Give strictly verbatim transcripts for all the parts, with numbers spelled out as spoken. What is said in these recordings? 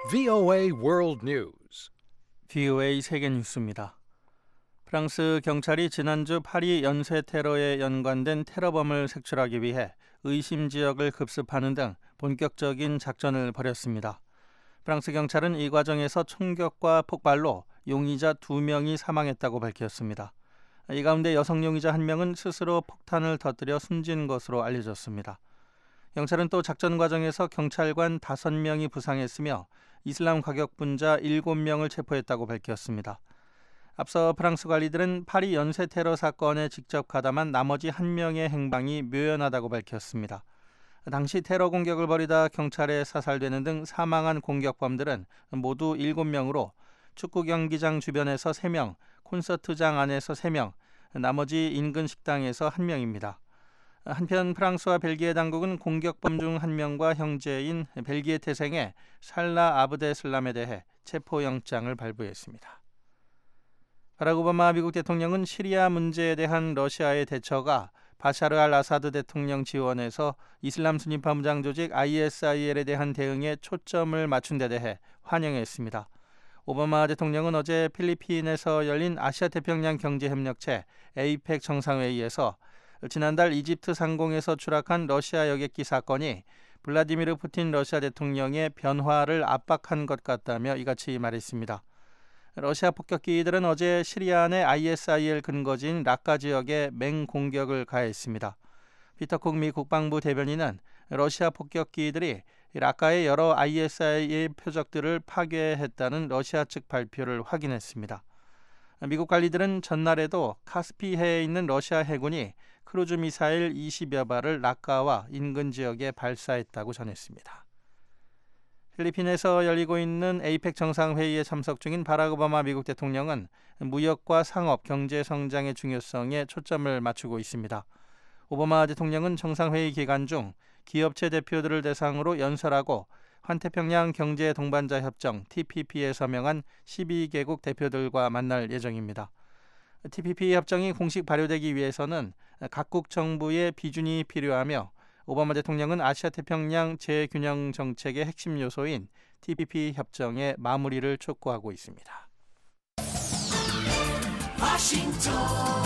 브이오에이 World News. 브이오에이 세계 뉴스입니다. 프랑스 경찰이 지난주 파리 연쇄 테러에 연관된 테러범을 색출하기 위해 의심 지역을 급습하는 등 본격적인 작전을 벌였습니다. 프랑스 경찰은 이 과정에서 총격과 폭발로 용의자 두 명이 사망했다고 밝혔습니다. 이 가운데 여성 용의자 한 명은 스스로 폭탄을 터뜨려 숨진 것으로 알려졌습니다. 경찰은 또 작전 과정에서 경찰관 다섯 명이 부상했으며 이슬람 과격분자 일곱 명을 체포했다고 밝혔습니다. 앞서 프랑스 관리들은 파리 연쇄 테러 사건에 직접 가담한 나머지 한 명의 행방이 묘연하다고 밝혔습니다. 당시 테러 공격을 벌이다 경찰에 사살되는 등 사망한 공격범들은 모두 일곱 명으로 축구 경기장 주변에서 세 명, 콘서트장 안에서 세 명, 나머지 인근 식당에서 한 명입니다. 한편 프랑스와 벨기에 당국은 공격범 중 한 명과 형제인 벨기에 태생의 살라 아브데슬람에 대해 체포영장을 발부했습니다. 바락 오바마 미국 대통령은 시리아 문제에 대한 러시아의 대처가 바샤르 알 아사드 대통령 지원에서 이슬람 순위파 무장 조직 아이에스아이엘에 대한 대응에 초점을 맞춘 데 대해 환영했습니다. 오바마 대통령은 어제 필리핀에서 열린 아시아 태평양 경제협력체 에이펙 정상회의에서 지난달 이집트 상공에서 추락한 러시아 여객기 사건이 블라디미르 푸틴 러시아 대통령의 변화를 압박한 것 같다며 이같이 말했습니다. 러시아 폭격기들은 어제 시리아 내 아이에스아이엘 근거지인 라카 지역에 맹공격을 가했습니다. 피터 쿡 미 국방부 대변인은 러시아 폭격기들이 라카의 여러 아이에스아이엘 표적들을 파괴했다는 러시아 측 발표를 확인했습니다. 미국 관리들은 전날에도 카스피해에 있는 러시아 해군이 크루즈 미사일 이십여 발을 라카와 인근 지역에 발사했다고 전했습니다. 필리핀에서 열리고 있는 에이펙 정상회의에 참석 중인 바락 오바마 미국 대통령은 무역과 상업, 경제 성장의 중요성에 초점을 맞추고 있습니다. 오바마 대통령은 정상회의 기간 중 기업체 대표들을 대상으로 연설하고 환태평양 경제 동반자 협정 티피피에 서명한 십이 개국 대표들과 만날 예정입니다. 티피피 협정이 공식 발효되기 위해서는 각국 정부의 비준이 필요하며 오바마 대통령은 아시아 태평양 재균형 정책의 핵심 요소인 티피피 협정의 마무리를 촉구하고 있습니다. 워싱턴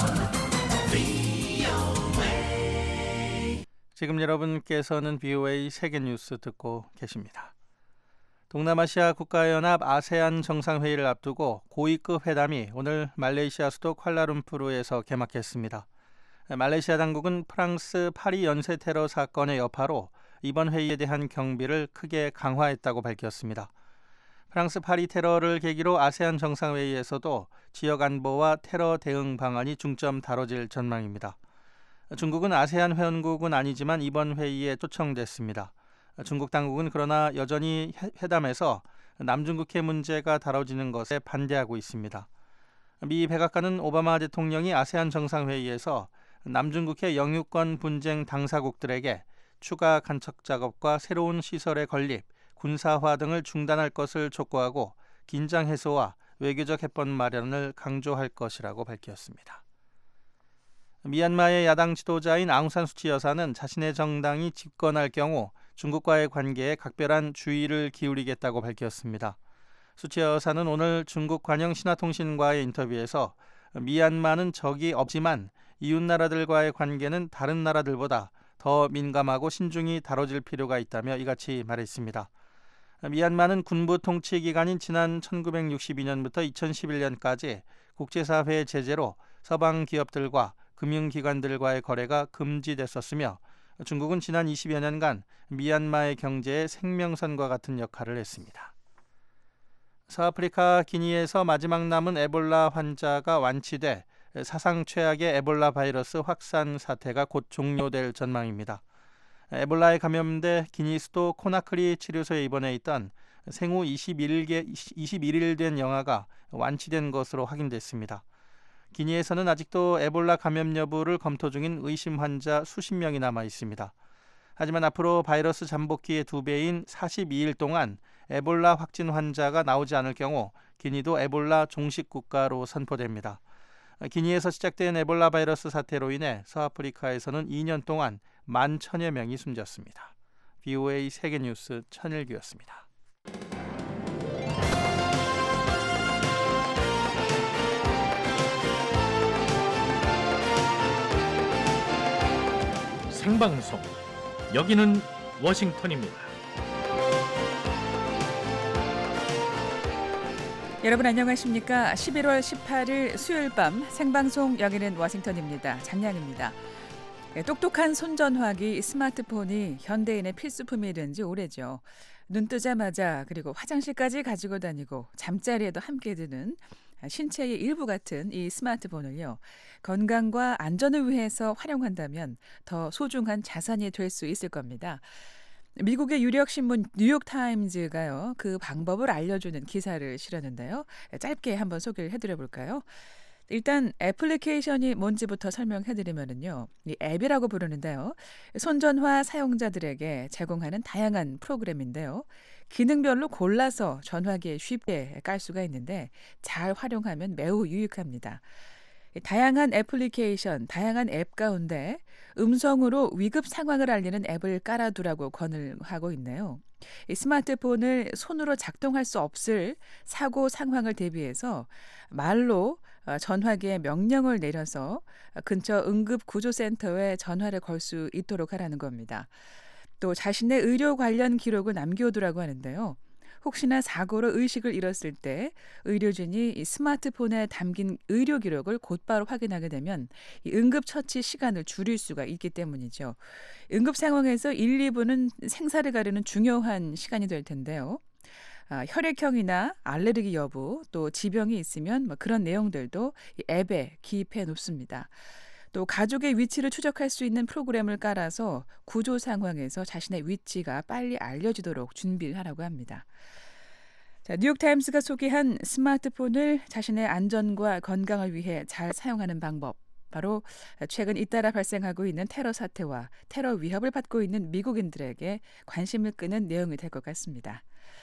브이오에이. 지금 여러분께서는 브이오에이 세계 뉴스 듣고 계십니다. 동남아시아 국가연합 아세안 정상회의를 앞두고 고위급 회담이 오늘 말레이시아 수도 쿠알라룸푸르에서 개막했습니다. 말레이시아 당국은 프랑스 파리 연쇄 테러 사건의 여파로 이번 회의에 대한 경비를 크게 강화했다고 밝혔습니다. 프랑스 파리 테러를 계기로 아세안 정상회의에서도 지역 안보와 테러 대응 방안이 중점 다뤄질 전망입니다. 중국은 아세안 회원국은 아니지만 이번 회의에 초청됐습니다. 중국 당국은 그러나 여전히 회담에서 남중국해 문제가 다뤄지는 것에 반대하고 있습니다. 미 백악관은 오바마 대통령이 아세안 정상회의에서 남중국해 영유권 분쟁 당사국들에게 추가 간척 작업과 새로운 시설의 건립, 군사화 등을 중단할 것을 촉구하고 긴장 해소와 외교적 해법 마련을 강조할 것이라고 밝혔습니다. 미얀마의 야당 지도자인 아웅산 수치 여사는 자신의 정당이 집권할 경우 중국과의 관계에 각별한 주의를 기울이겠다고 밝혔습니다. 수치 여사는 오늘 중국 관영 신화통신과의 인터뷰에서 미얀마는 적이 없지만 이웃 나라들과의 관계는 다른 나라들보다 더 민감하고 신중히 다뤄질 필요가 있다며 이같이 말했습니다. 미얀마는 군부 통치 기간인 지난 천구백육십이 년부터 이천십일 년까지 국제사회의 제재로 서방 기업들과 금융기관들과의 거래가 금지됐었으며 중국은 지난 이십여 년간 미얀마의 경제에 생명선과 같은 역할을 했습니다. 서아프리카 기니에서 마지막 남은 에볼라 환자가 완치돼 사상 최악의 에볼라 바이러스 확산 사태가 곧 종료될 전망입니다. 에볼라에 감염돼 기니 수도 코나크리 치료소에 입원해 있던 생후 이십일 일 된 영아가 완치된 것으로 확인됐습니다. 기니에서는 아직도 에볼라 감염 여부를 검토 중인 의심 환자 수십 명이 남아 있습니다. 하지만 앞으로 바이러스 잠복기의 두 배인 사십이 일 동안 에볼라 확진 환자가 나오지 않을 경우 기니도 에볼라 종식 국가로 선포됩니다. 기니에서 시작된 에볼라 바이러스 사태로 인해 서아프리카에서는 이 년 동안 만 천여 명이 숨졌습니다. 브이오에이 세계뉴스 천일규였습니다. 생방송. 여기는 워싱턴입니다. 여러분 안녕하십니까? 십일월 십팔일 수요일 밤 생방송 여기는 워싱턴입니다. 장량입니다. 네, 똑똑한 손전화기 스마트폰이 현대인의 필수품이 된 지 오래죠. 눈 뜨자마자 그리고 화장실까지 가지고 다니고 잠자리에도 함께 드는 신체의 일부 같은 이 스마트폰을요. 건강과 안전을 위해서 활용한다면 더 소중한 자산이 될 수 있을 겁니다. 미국의 유력 신문 뉴욕타임즈가요. 그 방법을 알려주는 기사를 실었는데요. 짧게 한번 소개를 해드려 볼까요? 일단 애플리케이션이 뭔지부터 설명해드리면은요. 이 앱이라고 부르는데요. 손전화 사용자들에게 제공하는 다양한 프로그램인데요. 기능별로 골라서 전화기에 쉽게 깔 수가 있는데 잘 활용하면 매우 유익합니다. 다양한 애플리케이션, 다양한 앱 가운데 음성으로 위급 상황을 알리는 앱을 깔아두라고 권을 하고 있네요. 이 스마트폰을 손으로 작동할 수 없을 사고 상황을 대비해서 말로 전화기에 명령을 내려서 근처 응급구조센터에 전화를 걸 수 있도록 하라는 겁니다. 또 자신의 의료 관련 기록을 남겨두라고 하는데요. 혹시나 사고로 의식을 잃었을 때 의료진이 이 스마트폰에 담긴 의료 기록을 곧바로 확인하게 되면 이 응급처치 시간을 줄일 수가 있기 때문이죠. 응급 상황에서 일, 이 분은 생사를 가르는 중요한 시간이 될 텐데요. 아, 혈액형이나 알레르기 여부, 또 지병이 있으면 뭐 그런 내용들도 이 앱에 기입해 놓습니다. 또 가족의 위치를 추적할 수 있는 프로그램을 깔아서 구조 상황에서 자신의 위치가 빨리 알려지도록 준비를 하라고 합니다. 자, 뉴욕타임스가 소개한 스마트폰을 자신의 안전과 건강을 위해 잘 사용하는 방법. 바로 최근 잇따라 발생하고 있는 테러 사태와 테러 위협을 받고 있는 미국인들에게 관심을 끄는 내용이 될 것 같습니다.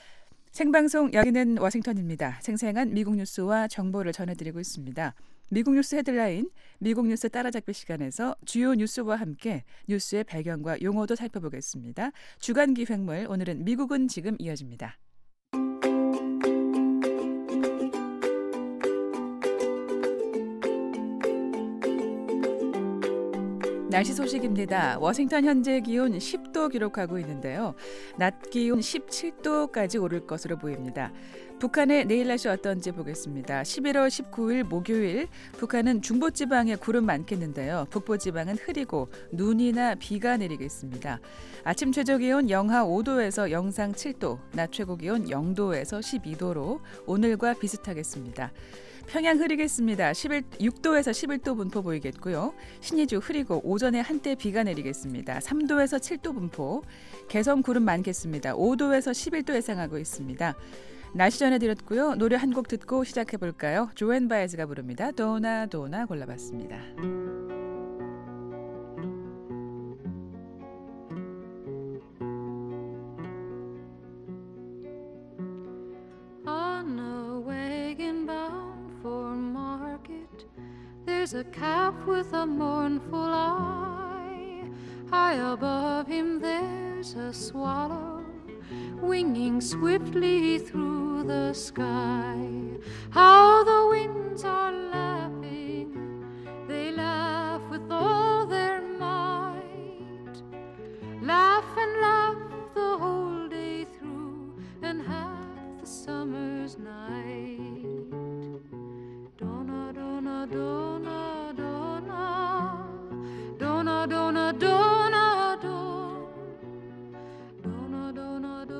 생방송 여기는 워싱턴입니다. 생생한 미국 뉴스와 정보를 전해드리고 있습니다. 미국 뉴스 헤드라인, 미국 뉴스 따라잡기 시간에서 주요 뉴스와 함께 뉴스의 배경과 용어도 살펴보겠습니다. 주간 기획물, 오늘은 미국은 지금 이어집니다. 날씨 소식입니다. 워싱턴 현재 기온 십 도 기록하고 있는데요. 낮 기온 십칠 도까지 오를 것으로 보입니다. 북한의 내일 날씨 어떤지 보겠습니다. 십일월 십구일 목요일 북한은 중부지방에 구름 많겠는데요. 북부지방은 흐리고 눈이나 비가 내리겠습니다. 아침 최저기온 영하 오 도에서 영상 칠 도, 낮 최고기온 영 도에서 십이 도로 오늘과 비슷하겠습니다. 평양 흐리겠습니다. 육 도에서 십일 도 분포 보이겠고요. 신의주 흐리고 오전에 한때 비가 내리겠습니다. 삼 도에서 칠 도 분포. 개성 구름 많겠습니다. 오 도에서 십일 도 예상하고 있습니다. 날씨 전해드렸고요. 노래 한 곡 듣고 시작해볼까요? 조앤 바에즈가 부릅니다. 도나 도나 골라봤습니다. There's a calf with a mournful eye. High above him there's a swallow winging swiftly through the sky. How the winds are laughing, they laugh with all their might. Laugh and laugh the whole day through and half the summer's night. Donna, donna, donna, donna, donna, donna, donna, donna, donna, donna,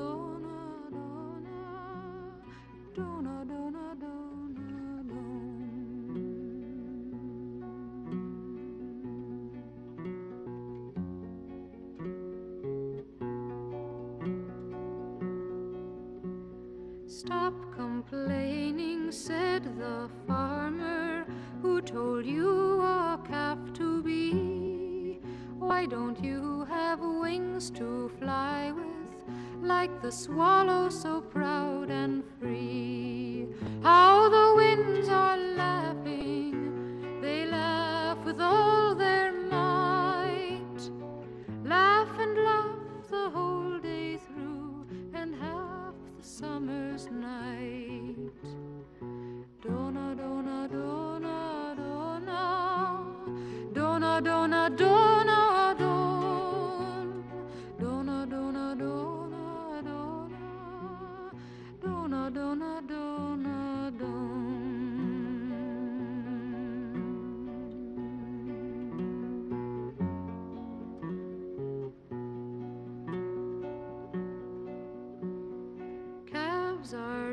donna, donna, donna, donna. Stop complaining, said the farmer who told you a calf to be. Why don't you have wings to fly with, like the swallow so proud and free? How the winds are laughing, they laugh with all their might. Laugh and laugh the whole day through and half the summer's night. Donna, donna, donna, donna, donna, donna, donna, donna.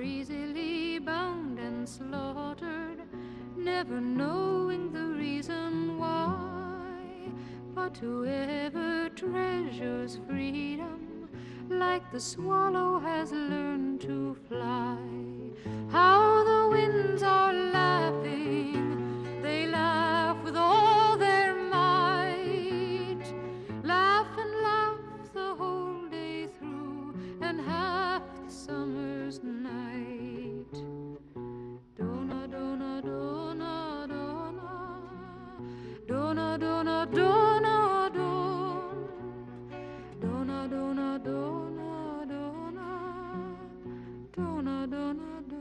easily bound and slaughtered, never knowing the reason why. But whoever treasures freedom, like the swallow has learned to fly. How the winds are laughing, they laugh with all their might. Laugh and laugh the whole day through, and half the summer's night. Dona, dona, dona, dona, dona, dona, dona, don. Dona, dona, dona, dona, dona, dona, dona, don.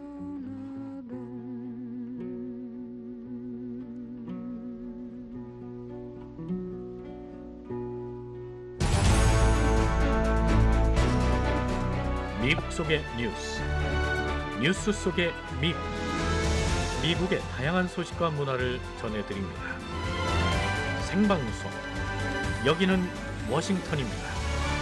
미국 속의 뉴스, 뉴스 속의 미국, 미국의 다양한 소식과 문화를 전해드립니다. 생방송, 여기는 워싱턴입니다.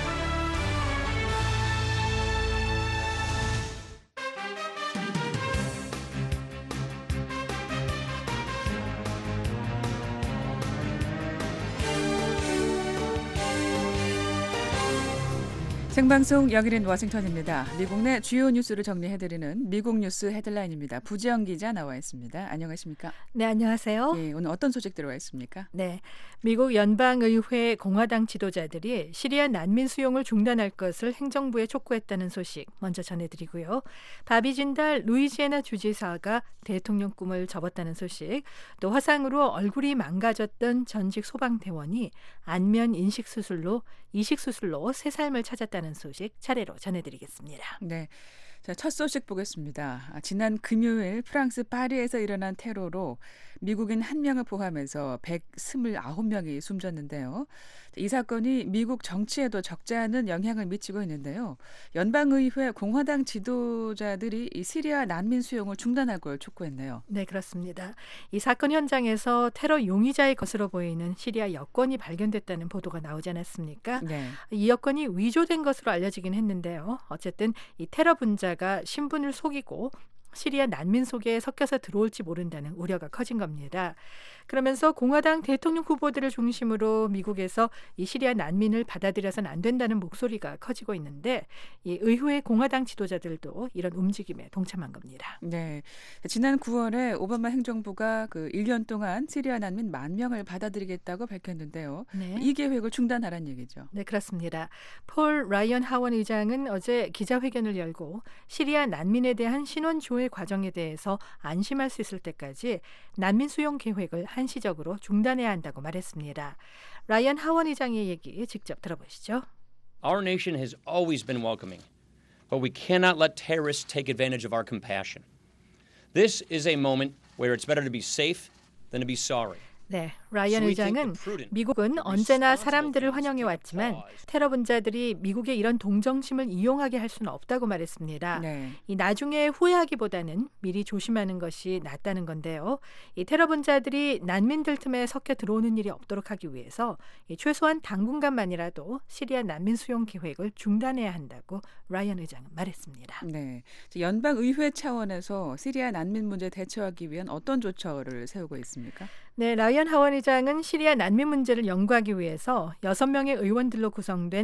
생방송 여기는 워싱턴입니다. 미국 내 주요 뉴스를 정리해드리는 미국 뉴스 헤드라인입니다. 부지영 기자 나와 있습니다. 안녕하십니까? 네, 안녕하세요. 예, 오늘 어떤 소식 들어와 있습니까? 네, 미국 연방의회 공화당 지도자들이 시리아 난민 수용을 중단할 것을 행정부에 촉구했다는 소식 먼저 전해드리고요. 바비 진달 루이지애나 주지사가 대통령 꿈을 접었다는 소식, 또 화상으로 얼굴이 망가졌던 전직 소방대원이 안면 인식 수술로 이식 수술로 새 삶을 찾았다는 소식 차례로 전해드리겠습니다. 네. 자, 첫 소식 보겠습니다. 아, 지난 금요일 프랑스 파리에서 일어난 테러로 미국인 한 명을 포함해서 백이십구 명이 숨졌는데요. 이 사건이 미국 정치에도 적지 않은 영향을 미치고 있는데요. 연방의회 공화당 지도자들이 이 시리아 난민 수용을 중단할 걸 촉구했네요. 네, 그렇습니다. 이 사건 현장에서 테러 용의자의 것으로 보이는 시리아 여권이 발견됐다는 보도가 나오지 않았습니까? 네. 이 여권이 위조된 것으로 알려지긴 했는데요. 어쨌든 이 테러 분자가 신분을 속이고 시리아 난민 속에 섞여서 들어올지 모른다는 우려가 커진 겁니다. 그러면서 공화당 대통령 후보들을 중심으로 미국에서 이 시리아 난민을 받아들여서는 안 된다는 목소리가 커지고 있는데 이 의회 공화당 지도자들도 이런 움직임에 동참한 겁니다. 네, 지난 구월에 오바마 행정부가 그 일 년 동안 시리아 난민 만 명을 받아들이겠다고 밝혔는데요. 네. 이 계획을 중단하라는 얘기죠. 네, 그렇습니다. 폴 라이언 하원 의장은 어제 기자회견을 열고 시리아 난민에 대한 신원 조회 과정에 대해서 안심할 수 있을 때까지 난민 수용 계획을 한시적으로 중단해야 한다고 말했습니다. 라이언 하원 의장의 얘기 직접 들어보시죠. Our nation has always been welcoming, but we cannot let terrorists take advantage of our compassion. This is a moment where it's better to be safe than to be sorry. 네, 라이언 의장은 미국은 언제나 사람들을 환영해 왔지만 테러 분자들이 미국의 이런 동정심을 이용하게 할 수는 없다고 말했습니다. 네. 이 나중에 후회하기보다는 미리 조심하는 것이 낫다는 건데요. 이 테러 분자들이 난민들 틈에 섞여 들어오는 일이 없도록 하기 위해서 이 최소한 당분간만이라도 시리아 난민 수용 계획을 중단해야 한다고 라이언 의장은 말했습니다. 네, 연방 의회 차원에서 시리아 난민 문제 대처하기 위한 어떤 조처를 세우고 있습니까? 네, 라이언 하원 의장은 시리아 난민 문제를 연구하기 위해서 여섯 명의 의원들로 구성된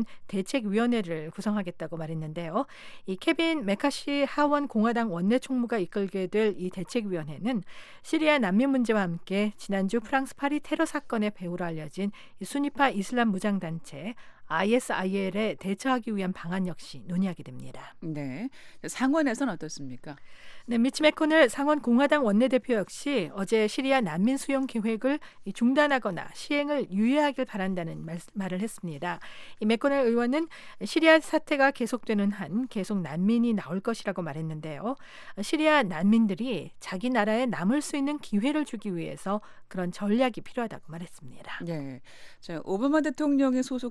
대책위원회를 구성하겠다고 말했는데요. 이 케빈 메카시 하원 공화당 원내총무가 이끌게 될 이 대책위원회는 시리아 난민 문제와 함께 지난주 프랑스 파리 테러 사건의 배후로 알려진 이 수니파 이슬람 무장단체 아이에스아이엘에 대처하기 위한 방안 역시 논의하게 됩니다. 네, 상원에서는 어떻습니까? 네, 미치 매코넬 상원 공화당 원내대표 역시 어제 시리아 난민 수용 계획을 중단하거나 시행을 유예하길 바란다는 말, 말을 했습니다. 이 매코넬 의원은 시리아 사태가 계속되는 한 계속 난민이 나올 것이라고 말했는데요. 시리아 난민들이 자기 나라에 남을 수 있는 기회를 주기 위해서 그런 전략이 필요하다고 말했습니다. 네, 자, 오바마 대통령의 소속당인 민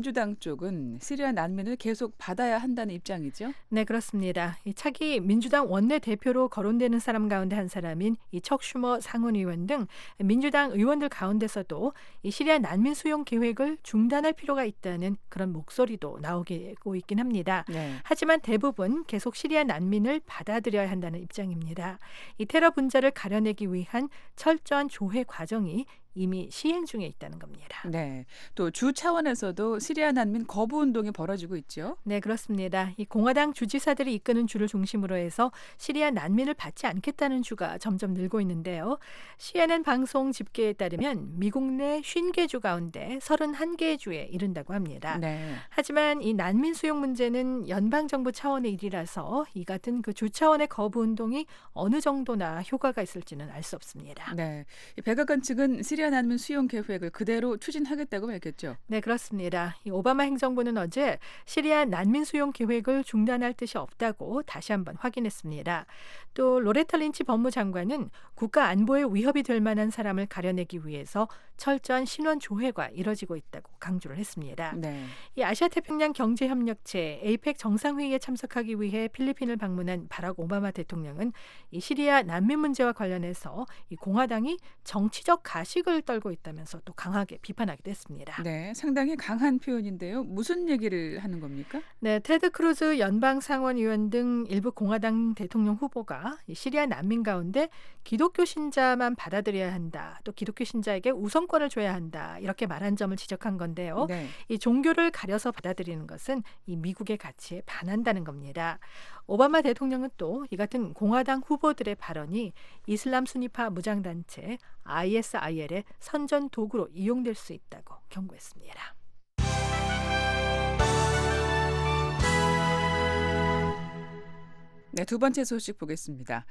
민주당 쪽은 시리아 난민을 계속 받아야 한다는 입장이죠? 네, 그렇습니다. 이 차기 민주당 원내대표로 거론되는 사람 가운데 한 사람인 이 척 슈머 상원의원 등 민주당 의원들 가운데서도 이 시리아 난민 수용 계획을 중단할 필요가 있다는 그런 목소리도 나오고 있긴 합니다. 네. 하지만 대부분 계속 시리아 난민을 받아들여야 한다는 입장입니다. 이 테러 분자를 가려내기 위한 철저한 조회 과정이 이미 시행 중에 있다는 겁니다. 네, 또 주 차원에서도 시리아 난민 거부 운동이 벌어지고 있죠. 네, 그렇습니다. 이 공화당 주지사들이 이끄는 주를 중심으로 해서 시리아 난민을 받지 않겠다는 주가 점점 늘고 있는데요. 씨엔엔 방송 집계에 따르면 미국 내 오십 개 주 가운데 서른한 개 주에 이른다고 합니다. 네. 하지만 이 난민 수용 문제는 연방 정부 차원의 일이라서 이 같은 그 주 차원의 거부 운동이 어느 정도나 효과가 있을지는 알 수 없습니다. 네, 이 백악관 측은 시리아 난민 수용 계획을 그대로 추진하겠다고 밝혔죠. 네, 그렇습니다. 이 오바마 행정부는 어제 시리아 난민 수용 계획을 중단할 뜻이 없다고 다시 한번 확인했습니다. 또 로레타 린치 법무장관은 국가 안보에 위협이 될 만한 사람을 가려내기 위해서 철저한 신원 조회가 이뤄지고 있다고 강조를 했습니다. 네. 이 아시아태평양 경제협력체 에이펙 정상회의에 참석하기 위해 필리핀을 방문한 바락 오바마 대통령은 이 시리아 난민 문제와 관련해서 이 공화당이 정치적 가식을 떨고 있다면서 또 강하게 비판하기도 했습니다. 네, 상당히 강한 표현인데요. 무슨 얘기를 하는 겁니까? 네, 테드 크루즈 연방 상원의원 등 일부 공화당 대통령 후보가 이 시리아 난민 가운데 기독교 신자만 받아들여야 한다. 또 기독교 신자에게 우선권을 줘야 한다. 이렇게 말한 점을 지적한 건데요. 네. 이 종교를 가려서 받아들이는 것은 이 미국의 가치에 반한다는 겁니다. 오바마 대통령은 또 이 같은 공화당 후보들의 발언이 이슬람 순위파 무장단체 아이에스아이엘의 선전 도구로 이용될 수 있다고 경고했습니다. 네, 두 번째 소식 보겠습니다.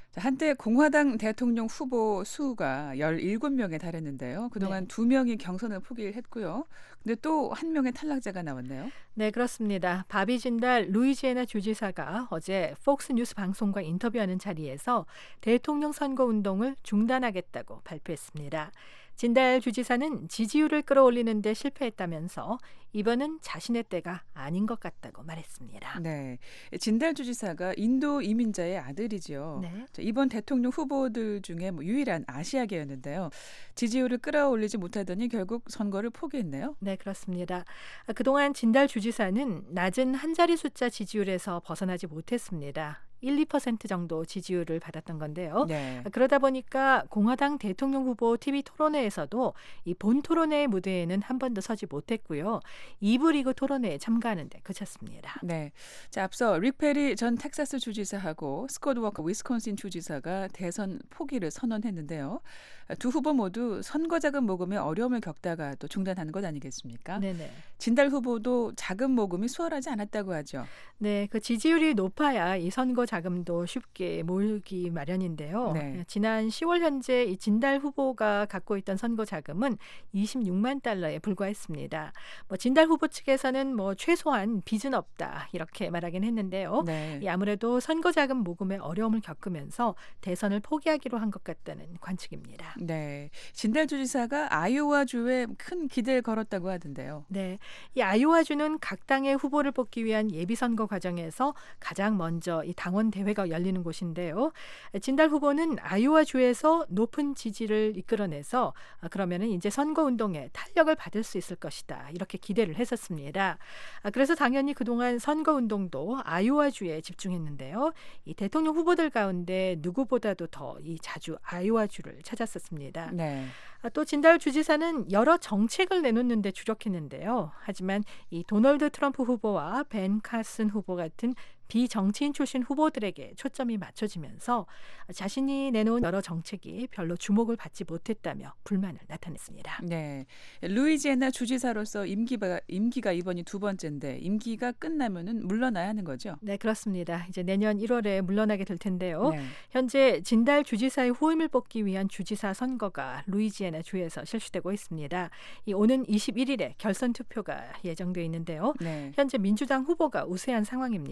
한때 공화당 대통령 후보 수가 열일곱 명에 달했는데요. 그동안 네. 두 명이 경선을 포기를 했고요. 근데 또 한 명의 탈락자가 나왔네요. 네, 그렇습니다. 바비 진달 루이지애나 주지사가 어제 폭스 뉴스 방송과 인터뷰하는 자리에서 대통령 선거 운동을 중단하겠다고 발표했습니다. 진달 주지사는 지지율을 끌어올리는 데 실패했다면서 이번은 자신의 때가 아닌 것 같다고 말했습니다. 네, 진달 주지사가 인도 이민자의 아들이죠. 네. 이번 대통령 후보들 중에 뭐 유일한 아시아계였는데요. 지지율을 끌어올리지 못하더니 결국 선거를 포기했네요. 네, 그렇습니다. 그동안 진달 주지사는 낮은 한 자리 숫자 지지율에서 벗어나지 못했습니다. 일, 이 퍼센트 정도 지지율을 받았던 건데요. 네. 그러다 보니까 공화당 대통령 후보 티비 토론회에서도 이 본 토론회의 무대에는 한 번도 서지 못했고요. 이 부 리그 토론회에 참가하는 데 그쳤습니다. 네. 자, 앞서 릭 페리 전 텍사스 주지사하고 스콧 워커 위스콘신 주지사가 대선 포기를 선언했는데요. 두 후보 모두 선거 자금 모금에 어려움을 겪다가 또 중단한 것 아니겠습니까? 네네. 진달 후보도 자금 모금이 수월하지 않았다고 하죠. 네, 그 지지율이 높아야 이 선거 자금도 쉽게 모으기 마련인데요. 네. 지난 시월 현재 이 진달 후보가 갖고 있던 선거 자금은 이십육만 달러에 불과했습니다. 뭐 진달 후보 측에서는 뭐 최소한 빚은 없다 이렇게 말하긴 했는데요. 네. 이 아무래도 선거 자금 모금에 어려움을 겪으면서 대선을 포기하기로 한 것 같다는 관측입니다. 네, 진달 주지사가 아이오와주에 큰 기대를 걸었다고 하던데요. 네, 이 아이오와주는 각 당의 후보를 뽑기 위한 예비 선거 과정에서 가장 먼저 이 당원 대회가 열리는 곳인데요. 진달 후보는 아이오와주에서 높은 지지를 이끌어내서 그러면은 이제 선거 운동에 탄력을 받을 수 있을 것이다 이렇게 기대를 했었습니다. 그래서 당연히 그동안 선거 운동도 아이오와주에 집중했는데요. 이 대통령 후보들 가운데 누구보다도 더 이 자주 아이오와주를 찾았었습니다. 네. 또 진달 주지사는 여러 정책을 내놓는 데 주력했는데요. 하지만 이 도널드 트럼프 후보와 벤 카슨 후보 같은 비정치인 출신 후보들에게 초점이 맞춰지면서 자신이 내놓은 여러 정책이 별로 주목을 받지 못했다며 불만을 나타냈습니다. 네, 루이지애나 주지사로서 임기가, 임기가 이번이 두 번째인데 임기가 끝나면은 물러나야 하는 거죠? 네, 그렇습니다. 이제 내년 일월에 물러나게 될 텐데요. 네. 현재 진달 주지사의 후임을 뽑기 위한 주지사 선거가 루이지애나 주에서 실시되고 있습니다. 이 오는 이십일 일에 결선 투표가 예정돼 있는데요. 네. 현재 민주당 후보가 우세한 상황입니다.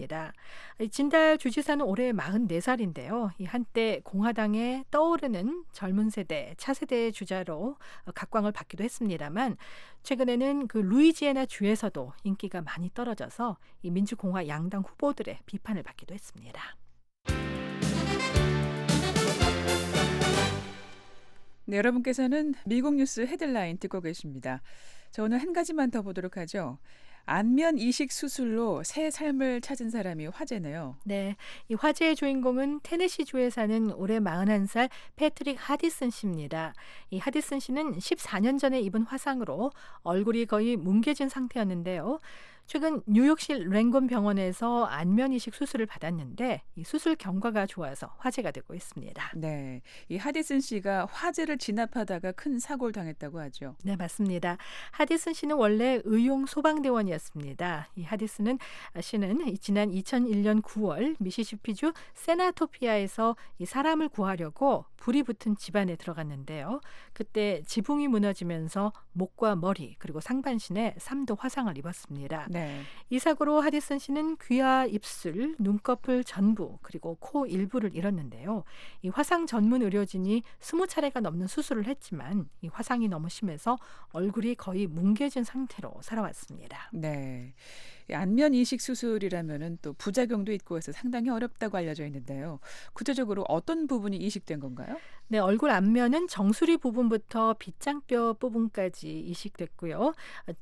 진달 주지사는 올해 마흔네 살인데요. 이 한때 공화당에 떠오르는 젊은 세대, 차세대의 주자로 각광을 받기도 했습니다만 최근에는 그 루이지애나 주에서도 인기가 많이 떨어져서 이 민주공화 양당 후보들의 비판을 받기도 했습니다. 네, 여러분께서는 미국 뉴스 헤드라인 듣고 계십니다. 자, 오늘 한 가지만 더 보도록 하죠. 안면 이식 수술로 새 삶을 찾은 사람이 화제네요. 네, 이 화제의 주인공은 테네시주에 사는 올해 마흔한 살 패트릭 하디슨 씨입니다. 이 하디슨 씨는 십사 년 전에 입은 화상으로 얼굴이 거의 뭉개진 상태였는데요. 최근 뉴욕시 랭곤 병원에서 안면 이식 수술을 받았는데 이 수술 경과가 좋아서 화제가 되고 있습니다. 네, 이 하디슨 씨가 화재를 진압하다가 큰 사고를 당했다고 하죠. 네, 맞습니다. 하디슨 씨는 원래 의용 소방대원이었습니다. 이 하디슨은 씨는 지난 이천일 년 구월 미시시피주 세나토피아에서 이 사람을 구하려고 불이 붙은 집안에 들어갔는데요. 그때 지붕이 무너지면서 목과 머리 그리고 상반신에 삼 도 화상을 입었습니다. 네. 이 사고로 하디슨 씨는 귀와 입술, 눈꺼풀 전부 그리고 코 일부를 잃었는데요. 이 화상 전문 의료진이 스무 차례가 넘는 수술을 했지만 이 화상이 너무 심해서 얼굴이 거의 뭉개진 상태로 살아왔습니다. 네. 안면 이식 수술이라면은 또 부작용도 있고 해서 상당히 어렵다고 알려져 있는데요. 구체적으로 어떤 부분이 이식된 건가요? 네, 얼굴 앞면은 정수리 부분부터 빗장뼈 부분까지 이식됐고요.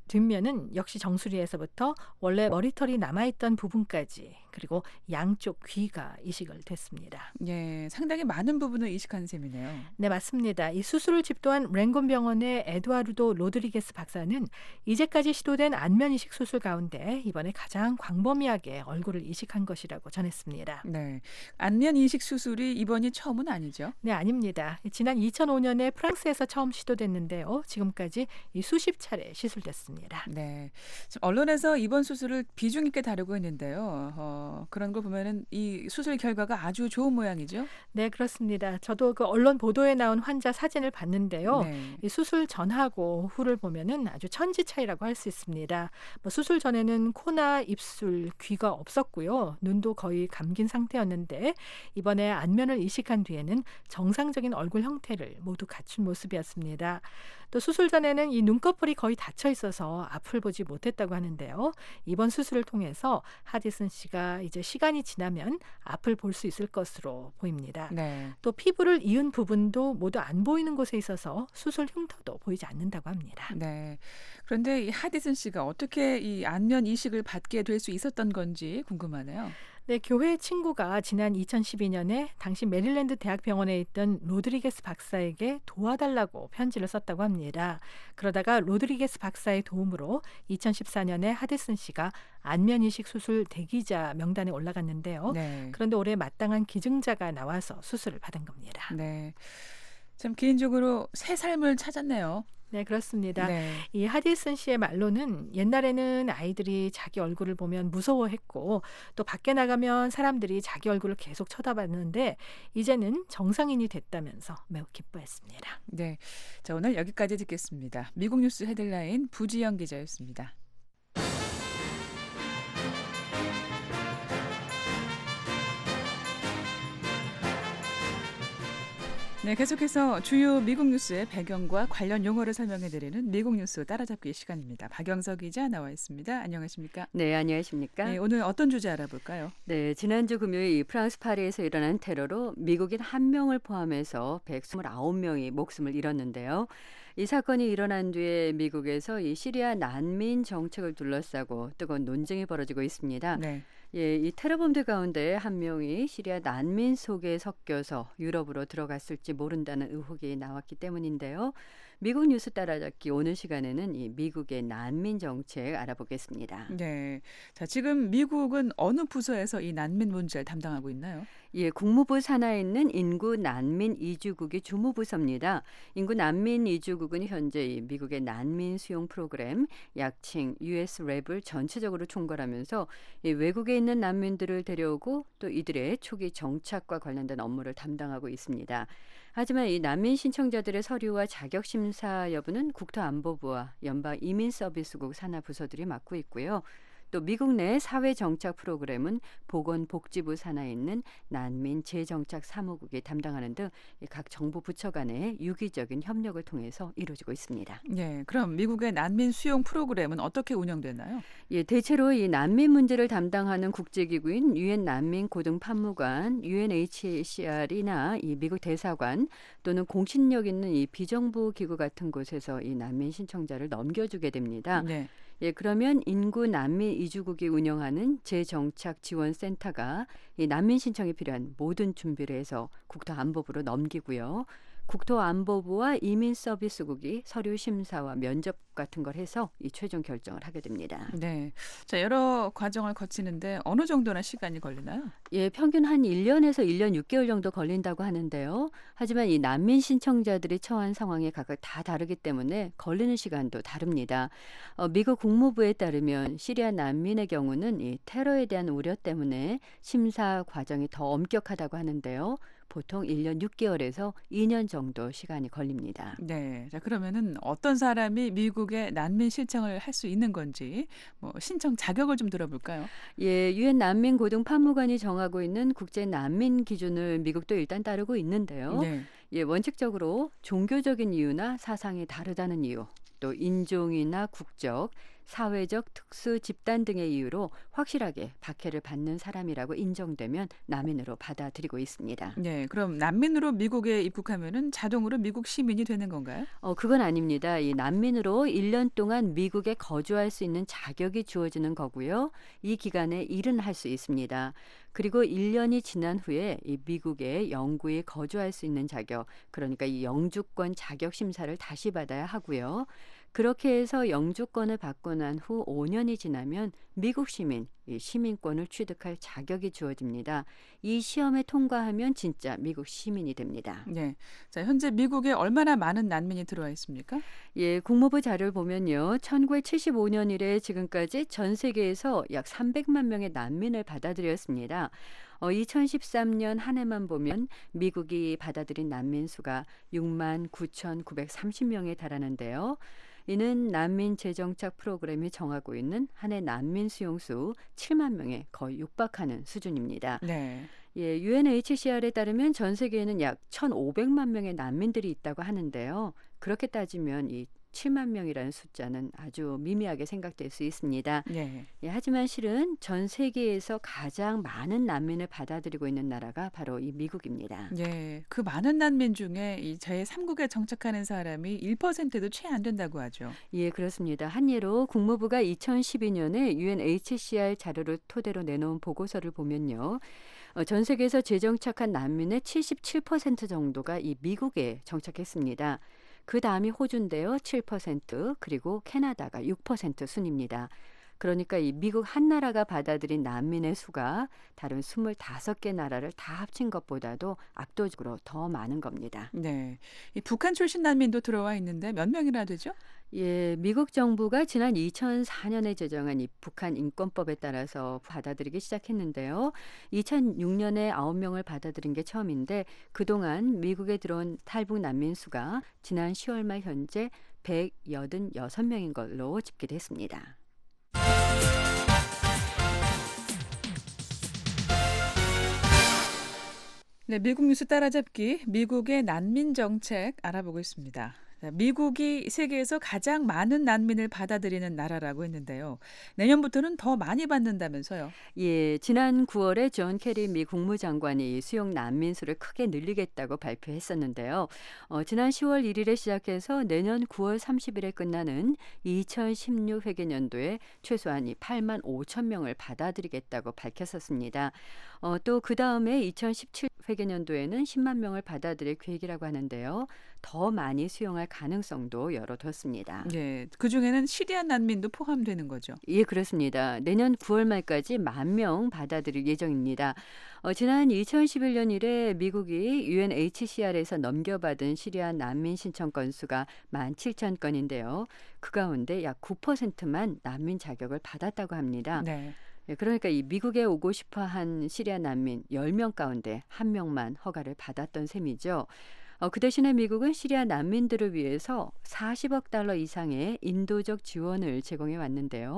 뒷면은 역시 정수리에서부터 원래 머리털이 남아있던 부분까지 그리고 양쪽 귀가 이식을 됐습니다. 예, 상당히 많은 부분을 이식한 셈이네요. 네, 맞습니다. 이 수술을 집도한 랭곤 병원의 에두아르도 로드리게스 박사는 이제까지 시도된 안면 이식 수술 가운데 이번에 가장 광범위하게 얼굴을 이식한 것이라고 전했습니다. 네, 안면 이식 수술이 이번이 처음은 아니죠? 네, 아닙니다. 지난 이천오 년에 프랑스에서 처음 시도됐는데요. 지금까지 이 수십 차례 시술됐습니다. 네, 언론에서 이번 수술을 비중 있게 다루고 있는데요. 어, 그런 걸 보면은 이 수술 결과가 아주 좋은 모양이죠? 네, 그렇습니다. 저도 그 언론 보도에 나온 환자 사진을 봤는데요. 네. 이 수술 전하고 후를 보면은 아주 천지 차이라고 할 수 있습니다. 뭐 수술 전에는 코나 입술, 귀가 없었고요. 눈도 거의 감긴 상태였는데 이번에 안면을 이식한 뒤에는 정상적인 얼굴 형태를 모두 갖춘 모습이었습니다. 또 수술 전에는 이 눈꺼풀이 거의 닫혀 있어서 앞을 보지 못했다고 하는데요. 이번 수술을 통해서 하디슨 씨가 이제 시간이 지나면 앞을 볼 수 있을 것으로 보입니다. 네. 또 피부를 이은 부분도 모두 안 보이는 곳에 있어서 수술 흉터도 보이지 않는다고 합니다. 네. 그런데 이 하디슨 씨가 어떻게 이 안면 이식을 받게 될 수 있었던 건지 궁금하네요. 네, 교회 친구가 지난 이천십이 년에 당시 메릴랜드 대학병원에 있던 로드리게스 박사에게 도와달라고 편지를 썼다고 합니다. 그러다가 로드리게스 박사의 도움으로 이천십사 년에 하디슨 씨가 안면 이식 수술 대기자 명단에 올라갔는데요. 네. 그런데 올해 마땅한 기증자가 나와서 수술을 받은 겁니다. 네. 참 개인적으로 새 삶을 찾았네요. 네, 그렇습니다. 네. 이 하디슨 씨의 말로는 옛날에는 아이들이 자기 얼굴을 보면 무서워했고 또 밖에 나가면 사람들이 자기 얼굴을 계속 쳐다봤는데 이제는 정상인이 됐다면서 매우 기뻐했습니다. 네, 자 오늘 여기까지 듣겠습니다. 미국 뉴스 헤드라인 부지영 기자였습니다. 네, 계속해서 주요 미국 뉴스의 배경과 관련 용어를 설명해드리는 미국 뉴스 따라잡기 시간입니다. 박영석 기자 나와 있습니다. 안녕하십니까? 네, 안녕하십니까? 네, 오늘 어떤 주제 알아볼까요? 네, 지난주 금요일 프랑스 파리에서 일어난 테러로 미국인 한 명을 포함해서 백이십구 명이 목숨을 잃었는데요. 이 사건이 일어난 뒤에 미국에서 이 시리아 난민 정책을 둘러싸고 뜨거운 논쟁이 벌어지고 있습니다. 네. 예, 이 테러범들 가운데 한 명이 시리아 난민 속에 섞여서 유럽으로 들어갔을지 모른다는 의혹이 나왔기 때문인데요. 미국 뉴스 따라잡기 오늘 시간에는 이 미국의 난민 정책 알아보겠습니다. 네, 자 지금 미국은 어느 부서에서 이 난민 문제를 담당하고 있나요? 예, 국무부 산하에 있는 인구 난민 이주국이 주무부서입니다. 인구 난민 이주국은 현재 이 미국의 난민 수용 프로그램, 약칭 유에스 랩을 전체적으로 총괄하면서 이 외국에 있는 난민들을 데려오고 또 이들의 초기 정착과 관련된 업무를 담당하고 있습니다. 하지만 이 난민 신청자들의 서류와 자격 심사 여부는 국토안보부와 연방 이민서비스국 산하 부서들이 맡고 있고요. 또 미국 내 사회 정착 프로그램은 보건복지부 산하에 있는 난민 재정착 사무국이 담당하는 등 각 정부 부처 간의 유기적인 협력을 통해서 이루어지고 있습니다. 네, 그럼 미국의 난민 수용 프로그램은 어떻게 운영되나요? 예, 대체로 이 난민 문제를 담당하는 국제기구인 유엔 난민 고등판무관, 유엔에이치씨알이나 이 미국 대사관 또는 공신력 있는 이 비정부 기구 같은 곳에서 이 난민 신청자를 넘겨주게 됩니다. 네. 예, 그러면 인구 난민 이주국이 운영하는 재정착 지원센터가 이 난민 신청에 필요한 모든 준비를 해서 국토안보부로 넘기고요. 국토안보부와 이민서비스국이 서류 심사와 면접 같은 걸 해서 이 최종 결정을 하게 됩니다. 네, 자 여러 과정을 거치는데 어느 정도나 시간이 걸리나요? 예, 평균 한 일 년에서 일 년 육 개월 정도 걸린다고 하는데요. 하지만 이 난민 신청자들이 처한 상황이 각각 다 다르기 때문에 걸리는 시간도 다릅니다. 어, 미국 국무부에 따르면 시리아 난민의 경우는 이 테러에 대한 우려 때문에 심사 과정이 더 엄격하다고 하는데요. 보통 일 년 육 개월에서 이 년 정도 시간이 걸립니다. 네, 자 그러면은 어떤 사람이 미국에 난민 신청을 할 수 있는 건지 뭐 신청 자격을 좀 들어볼까요? 예, 유엔 난민 고등 판무관이 정하고 있는 국제 난민 기준을 미국도 일단 따르고 있는데요. 네. 예, 원칙적으로 종교적인 이유나 사상이 다르다는 이유, 또 인종이나 국적, 사회적 특수 집단 등의 이유로 확실하게 박해를 받는 사람이라고 인정되면 난민으로 받아들이고 있습니다. 네, 그럼 난민으로 미국에 입국하면은 자동으로 미국 시민이 되는 건가요? 어, 그건 아닙니다. 이 난민으로 일 년 동안 미국에 거주할 수 있는 자격이 주어지는 거고요. 이 기간에 일은 할 수 있습니다. 그리고 일 년이 지난 후에 이 미국에 영구히 거주할 수 있는 자격, 그러니까 이 영주권 자격 심사를 다시 받아야 하고요. 그렇게 해서 영주권을 받고 난 후 오 년이 지나면 미국 시민, 이 시민권을 취득할 자격이 주어집니다. 이 시험에 통과하면 진짜 미국 시민이 됩니다. 네, 자 현재 미국에 얼마나 많은 난민이 들어와 있습니까? 예, 국무부 자료를 보면요, 천구백칠십오 년 이래 지금까지 전 세계에서 약 삼백만 명의 난민을 받아들였습니다. 어, 이천십삼 년 한 해만 보면 미국이 받아들인 난민 수가 육만 구천구백삼십 명에 달하는데요. 이는 난민 재정착 프로그램이 정하고 있는 한 해 난민 수용수 칠만 명에 거의 육박하는 수준입니다. 네. 예, 유엔에이치씨알에 따르면 전 세계에는 약 천오백만 명의 난민들이 있다고 하는데요. 그렇게 따지면 이 칠만 명이라는 숫자는 아주 미미하게 생각될 수 있습니다. 네. 예, 하지만 실은 전 세계에서 가장 많은 난민을 받아들이고 있는 나라가 바로 이 미국입니다. 예, 그 많은 난민 중에 이 제삼 국에 정착하는 사람이 일 퍼센트도 채 안 된다고 하죠. 예, 그렇습니다. 한 예로 국무부가 이천십이 년에 유엔에이치씨알 자료를 토대로 내놓은 보고서를 보면요. 어, 전 세계에서 재정착한 난민의 칠십칠 퍼센트 정도가 이 미국에 정착했습니다. 그 다음이 호주인데요. 칠 퍼센트, 그리고 캐나다가 육 퍼센트 순입니다. 그러니까 이 미국 한 나라가 받아들인 난민의 수가 다른 스물다섯 개 나라를 다 합친 것보다도 압도적으로 더 많은 겁니다. 네, 이 북한 출신 난민도 들어와 있는데 몇 명이나 되죠? 예, 미국 정부가 지난 이천사 년에 제정한 이 북한 인권법에 따라서 받아들이기 시작했는데요. 이천육 년에 아홉 명을 받아들인 게 처음인데 그동안 미국에 들어온 탈북 난민 수가 지난 시월 말 현재 백팔십육 명인 걸로 집계됐습니다. 네, 미국 뉴스 따라잡기, 미국의 난민 정책 알아보고 있습니다. 미국이 세계에서 가장 많은 난민을 받아들이는 나라라고 했는데요. 내년부터는 더 많이 받는다면서요? 예, 지난 구월에 존 케리 미 국무장관이 수용 난민 수를 크게 늘리겠다고 발표했었는데요. 어, 지난 시월 일일에 시작해서 내년 구월 삼십일에 끝나는 이천십육 회계년도에 최소한 이 팔만 오천 명을 받아들이겠다고 밝혔었습니다. 어, 또 그 다음에 이천십칠 회계년도에는 십만 명을 받아들일 계획이라고 하는데요. 더 많이 수용할 가능성도 열어뒀습니다. 네, 그중에는 시리아 난민도 포함되는 거죠? 예, 그렇습니다. 내년 구월 말까지 만 명 받아들일 예정입니다. 어, 지난 이천십일 년 이래 미국이 유엔에이치씨알에서 넘겨받은 시리아 난민 신청 건수가 만 칠천 건인데요. 그 가운데 약 구 퍼센트만 난민 자격을 받았다고 합니다. 네. 그러니까 이 미국에 오고 싶어한 시리아 난민 열 명 가운데 한 명만 허가를 받았던 셈이죠. 어, 그 대신에 미국은 시리아 난민들을 위해서 사십억 달러 이상의 인도적 지원을 제공해 왔는데요.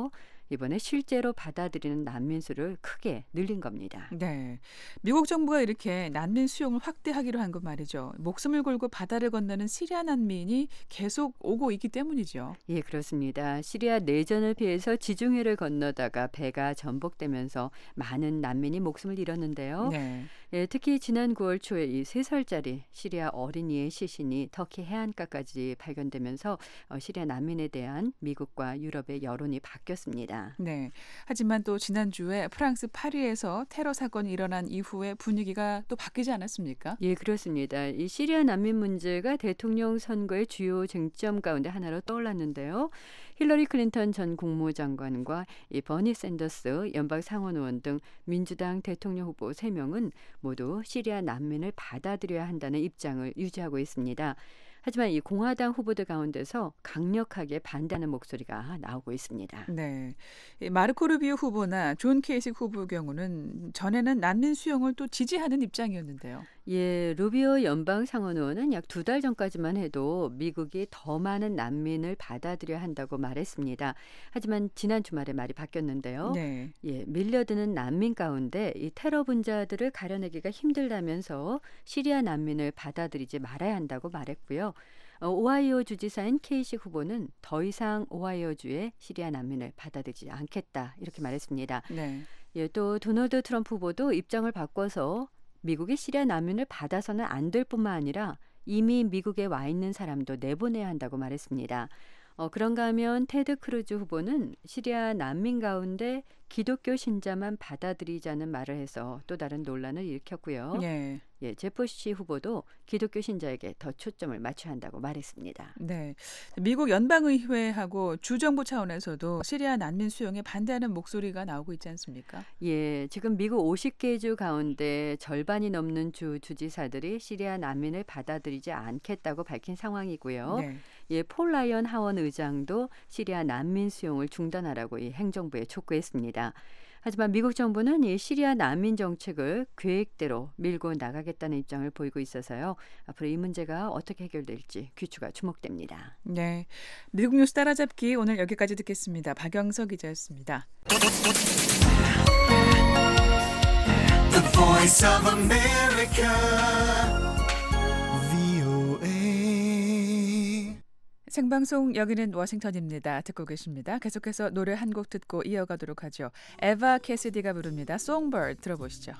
이번에 실제로 받아들이는 난민 수를 크게 늘린 겁니다. 네, 미국 정부가 이렇게 난민 수용을 확대하기로 한 건 말이죠. 목숨을 걸고 바다를 건너는 시리아 난민이 계속 오고 있기 때문이죠. 예, 그렇습니다. 시리아 내전을 피해서 지중해를 건너다가 배가 전복되면서 많은 난민이 목숨을 잃었는데요. 네. 예, 특히 지난 구월 초에 이 세 살짜리 시리아 어린이의 시신이 터키 해안가까지 발견되면서 어, 시리아 난민에 대한 미국과 유럽의 여론이 바뀌었습니다. 네. 하지만 또 지난주에 프랑스 파리에서 테러 사건이 일어난 이후에 분위기가 또 바뀌지 않았습니까? 예, 그렇습니다. 이 시리아 난민 문제가 대통령 선거의 주요 쟁점 가운데 하나로 떠올랐는데요. 힐러리 클린턴 전 국무장관과 이 버니 샌더스 연방 상원의원 등 민주당 대통령 후보 세 명은 모두 시리아 난민을 받아들여야 한다는 입장을 유지하고 있습니다. 하지만 이 공화당 후보들 가운데서 강력하게 반대하는 목소리가 나오고 있습니다. 네, 마르코 루비오 후보나 존 케이식 후보 경우는 전에는 난민 수용을 또 지지하는 입장이었는데요. 예, 루비오 연방 상원의원은 약 두 달 전까지만 해도 미국이 더 많은 난민을 받아들여야 한다고 말했습니다. 하지만 지난 주말에 말이 바뀌었는데요. 네. 예, 밀려드는 난민 가운데 이 테러 분자들을 가려내기가 힘들다면서 시리아 난민을 받아들이지 말아야 한다고 말했고요. 어, 오하이오 주지사인 케이식 후보는 더 이상 오하이오주에 시리아 난민을 받아들이지 않겠다 이렇게 말했습니다. 네. 예, 또 도널드 트럼프 후보도 입장을 바꿔서 미국이 시리아 난민을 받아서는 안 될 뿐만 아니라 이미 미국에 와 있는 사람도 내보내야 한다고 말했습니다. 어, 그런가 하면 테드 크루즈 후보는 시리아 난민 가운데 기독교 신자만 받아들이자는 말을 해서 또 다른 논란을 일으켰고요. 네. 예, 제퍼시 후보도 기독교 신자에게 더 초점을 맞춰야 한다고 말했습니다. 네, 미국 연방의회하고 주정부 차원에서도 시리아 난민 수용에 반대하는 목소리가 나오고 있지 않습니까? 예, 지금 미국 오십 개 주 가운데 절반이 넘는 주 주지사들이 시리아 난민을 받아들이지 않겠다고 밝힌 상황이고요. 네. 예, 폴 라이언 하원 의장도 시리아 난민 수용을 중단하라고 이 행정부에 촉구했습니다. 하지만 미국 정부는 이 시리아 난민 정책을 계획대로 밀고 나가겠다는 입장을 보이고 있어서요. 앞으로 이 문제가 어떻게 해결될지 귀추가 주목됩니다. 네, 미국 뉴스 따라잡기 오늘 여기까지 듣겠습니다. 박영석 기자였습니다. The Voice of America, 브이오에이. 생방송 여기는 워싱턴입니다. 듣고 계십니다. 계속해서 노래 한 곡 듣고 이어가도록 하죠. 에바 캐시디가 부릅니다. Songbird 들어보시죠.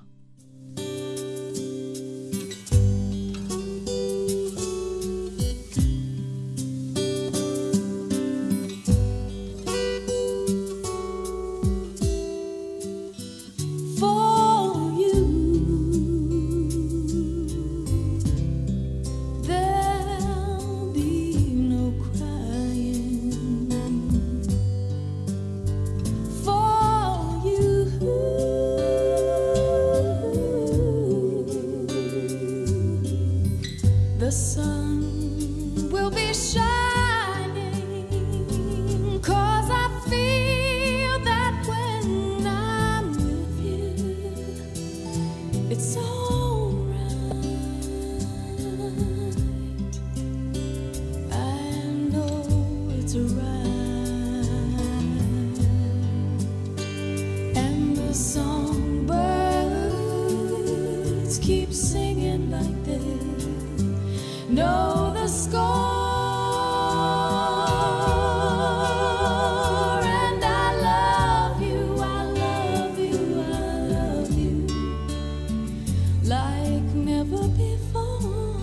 The sun will be shining, 'cause I feel that when I'm with you, it's alright. I know it's right. And the songbirds keep singing like this. Know the score, and I love you, I love you, I love you like never before.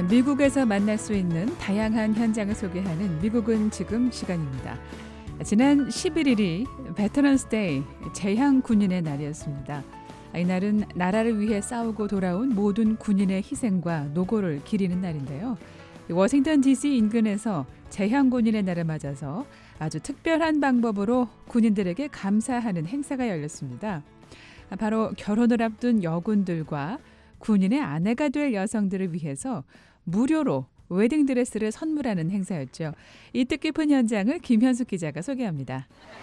미국에서 만날 수 있는 다양한 현장을 소개하는 미국은 지금 시간입니다. 지난 십일 일이 베터런스 데이, 제향 군인의 날이었습니다. 이날은 나라를 위해 싸우고 돌아온 모든 군인의 희생과 노고를 기리는 날인데요. 워싱턴 디씨 인근에서 제향 군인의 날을 맞아서 아주 특별한 방법으로 군인들에게 감사하는 행사가 열렸습니다. 바로 결혼을 앞둔 여군들과 군인의 아내가 될 여성들을 위해서 무료로 웨딩드레스를 선물하는 행사였죠. 이 뜻깊은 현장을 김현숙 기자가 소개합니다.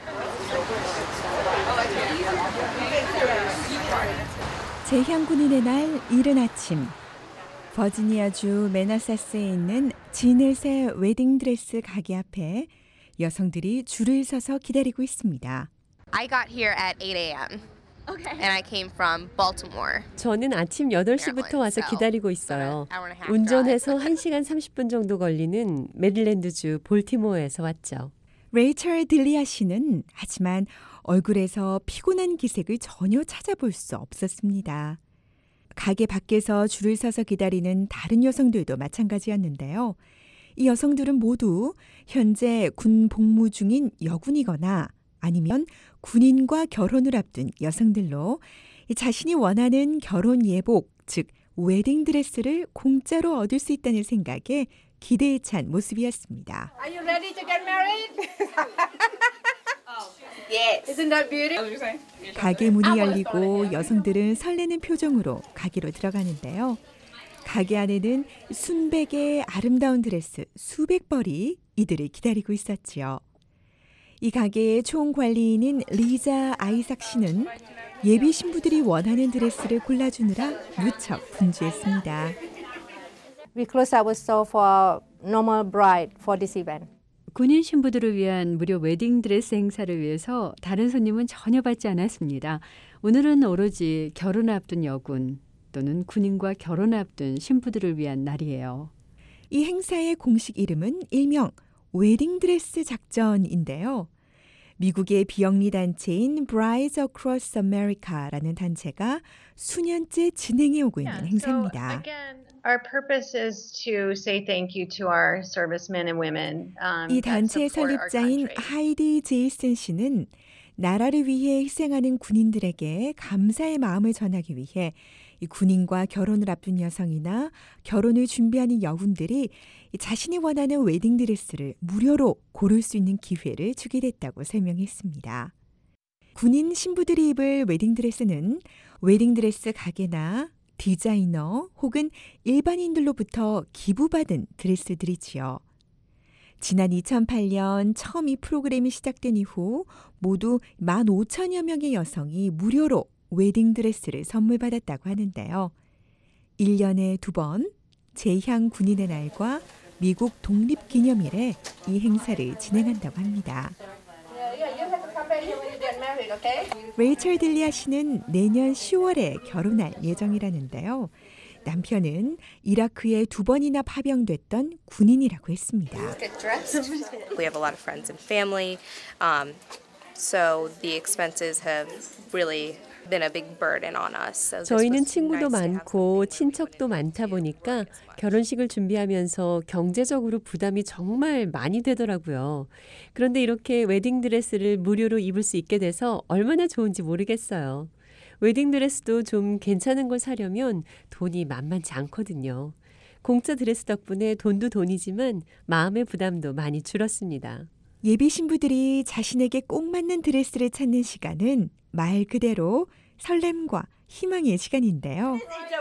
제향 군인의 날 이른 아침, 버지니아주 매너사스에 있는 지넷의 웨딩드레스 가게 앞에 여성들이 줄을 서서 기다리고 있습니다. I got here at eight a.m. Okay. And I came from Baltimore. 저는 아침 여덟 시부터 와서 기다리고 있어요. 운전해서 한 시간 삼십 분 정도 걸리는 메릴랜드주 볼티모어에서 왔죠. 레이첼 딜리아 씨는 하지만 얼굴에서 피곤한 기색을 전혀 찾아볼 수 없었습니다. 가게 밖에서 줄을 서서 기다리는 다른 여성들도 마찬가지였는데요. 이 여성들은 모두 현재 군 복무 중인 여군이거나 아니면 군인과 결혼을 앞둔 여성들로 자신이 원하는 결혼 예복, 즉 웨딩드레스를 공짜로 얻을 수 있다는 생각에 기대에 찬 모습이었습니다. Are you ready to get married? Yes. Isn't that beautiful? 가게 문이 열리고 여성들은 설레는 표정으로 가게로 들어가는데요. 가게 안에는 순백의 아름다운 드레스 수백 벌이 이들을 기다리고 있었지요. 이 가게의 총관리인인 리자 아이삭 씨는 예비 신부들이 원하는 드레스를 골라주느라 무척 분주했습니다. We close our store for normal bride for this event. 군인 신부들을 위한 무료 웨딩드레스 행사를 위해서 다른 손님은 전혀 받지 않았습니다. 오늘은 오로지 결혼 앞둔 여군 또는 군인과 결혼 앞둔 신부들을 위한 날이에요. 이 행사의 공식 이름은 일명 웨딩드레스 작전인데요. 미국의 비영리 단체인 Brides Across America라는 단체가 수년째 진행해 오고 있는 Yeah, 행사입니다. So again, our purpose is to say thank you to our servicemen and women. Um, 이 that 단체의 support our 설립자인 country. 하이디 제이슨 씨는 나라를 위해 희생하는 군인들에게 감사의 마음을 전하기 위해 이 군인과 결혼을 앞둔 여성이나 결혼을 준비하는 여군들이 자신이 원하는 웨딩드레스를 무료로 고를 수 있는 기회를 주게 됐다고 설명했습니다. 군인 신부들이 입을 웨딩드레스는 웨딩드레스 가게나 디자이너 혹은 일반인들로부터 기부받은 드레스들이지요. 지난 이천팔 년 처음 이 프로그램이 시작된 이후 모두 만 오천여 명의 여성이 무료로 웨딩드레스를 선물 받았다고 하는데요. 일 년에 두 번 제향 군인의 날과 미국 독립기념일에 이 행사를 진행한다고 합니다. 레이첼 딜리아 씨는 내년 시월에 결혼할 예정이라는데요. 남편은 이라크에 두 번이나 파병됐던 군인이라고 했습니다. We have a lot of friends and family, um, so the expenses have really been a big burden on us. So this 저희는 was 친구도 nice to have 많고 친척도 많다 보니까 결혼식을 준비하면서 경제적으로 부담이 정말 많이 되더라고요. 그런데 이렇게 웨딩드레스를 무료로 입을 수 있게 돼서 얼마나 좋은지 모르겠어요. 웨딩드레스도 좀 괜찮은 걸 사려면 돈이 만만치 않거든요. 공짜 드레스 덕분에 돈도 돈이지만 마음의 부담도 많이 줄었습니다. 예비 신부들이 자신에게 꼭 맞는 드레스를 찾는 시간은 말 그대로 설렘과 희망의 시간인데요.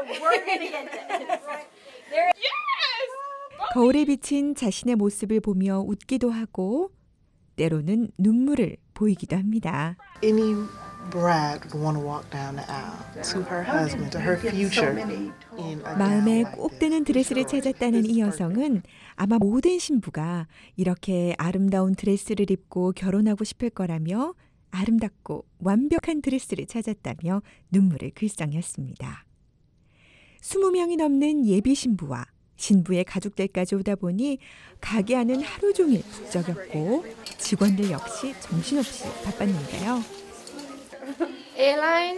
거울에 비친 자신의 모습을 보며 웃기도 하고 때로는 눈물을 보이기도 합니다. Any bride would want to walk down the aisle to her husband, to her future. 마음에 꼭 드는 드레스를 찾았다는 이 여성은 아마 모든 신부가 이렇게 아름다운 드레스를 입고 결혼하고 싶을 거라며 아름답고 완벽한 드레스를 찾았다며 눈물을 글썽였습니다. 스무 명이 넘는 예비 신부와 신부의 가족들까지 오다 보니 가게 안은 하루 종일 북적였고 직원들 역시 정신없이 바빴는데요.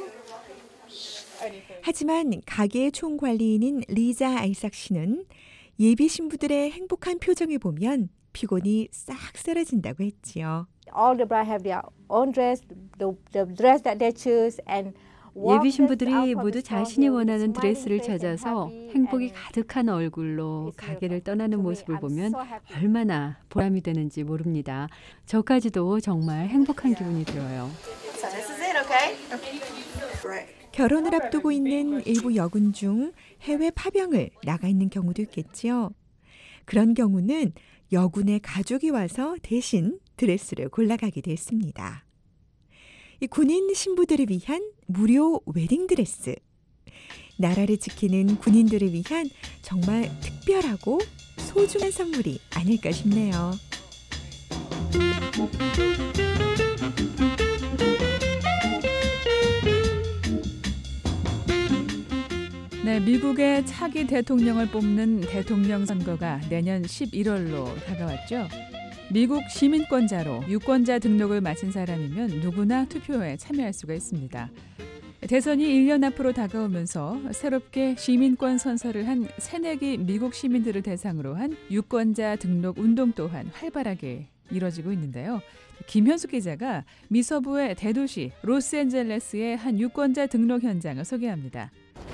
하지만 가게의 총관리인인 리자 아이삭 씨는 예비 신부들의 행복한 표정을 보면 피곤이 싹 사라진다고 했지요. All the bride have their own dress, the, the dress that they choose, and 예비 신부들이 모두 자신이 원하는 드레스를 찾아서 행복이 가득한 얼굴로 가게를 떠나는 모습을 보면 얼마나 보람이 되는지 모릅니다. 저까지도 정말 행복한 기분이 들어요. 결혼을 앞두고 있는 일부 여군 중 해외 파병을 나가 있는 경우도 있겠지요. 그런 경우는 여군의 가족이 와서 대신 드레스를 골라가기도 했습니다. 이 군인 신부들을 위한 무료 웨딩드레스. 나라를 지키는 군인들을 위한 정말 특별하고 소중한 선물이 아닐까 싶네요. 네, 미국의 차기 대통령을 뽑는 대통령 선거가 내년 십일월로 다가왔죠. 미국 시민권자로 유권자 등록을 마친 사람이면 누구나 투표에 참여할 수가 있습니다. 대선이 일 년 앞으로 다가오면서 새롭게 시민권 선서를 한 새내기 미국 시민들을 대상으로 한 유권자 등록 운동 또한 활발하게 이뤄지고 있는데요. 김현숙 기자가 미서부의 대도시 로스앤젤레스의 한 유권자 등록 현장을 소개합니다.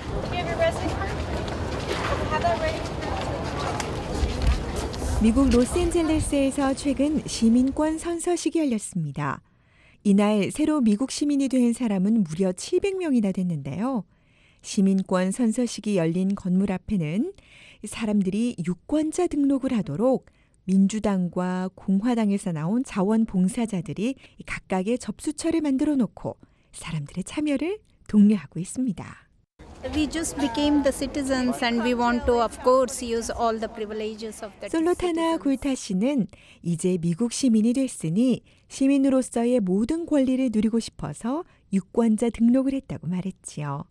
미국 로스앤젤레스에서 최근 시민권 선서식이 열렸습니다. 이날 새로 미국 시민이 된 사람은 무려 칠백 명이나 됐는데요. 시민권 선서식이 열린 건물 앞에는 사람들이 유권자 등록을 하도록 민주당과 공화당에서 나온 자원봉사자들이 각각의 접수처를 만들어 놓고 사람들의 참여를 독려하고 있습니다. We just became the citizens and we want to, of course, use all the privileges of the 솔로타나 굴타 씨는 이제 미국 시민이 됐으니 시민으로서의 모든 권리를 누리고 싶어서 유권자 등록을 했다고 말했지요.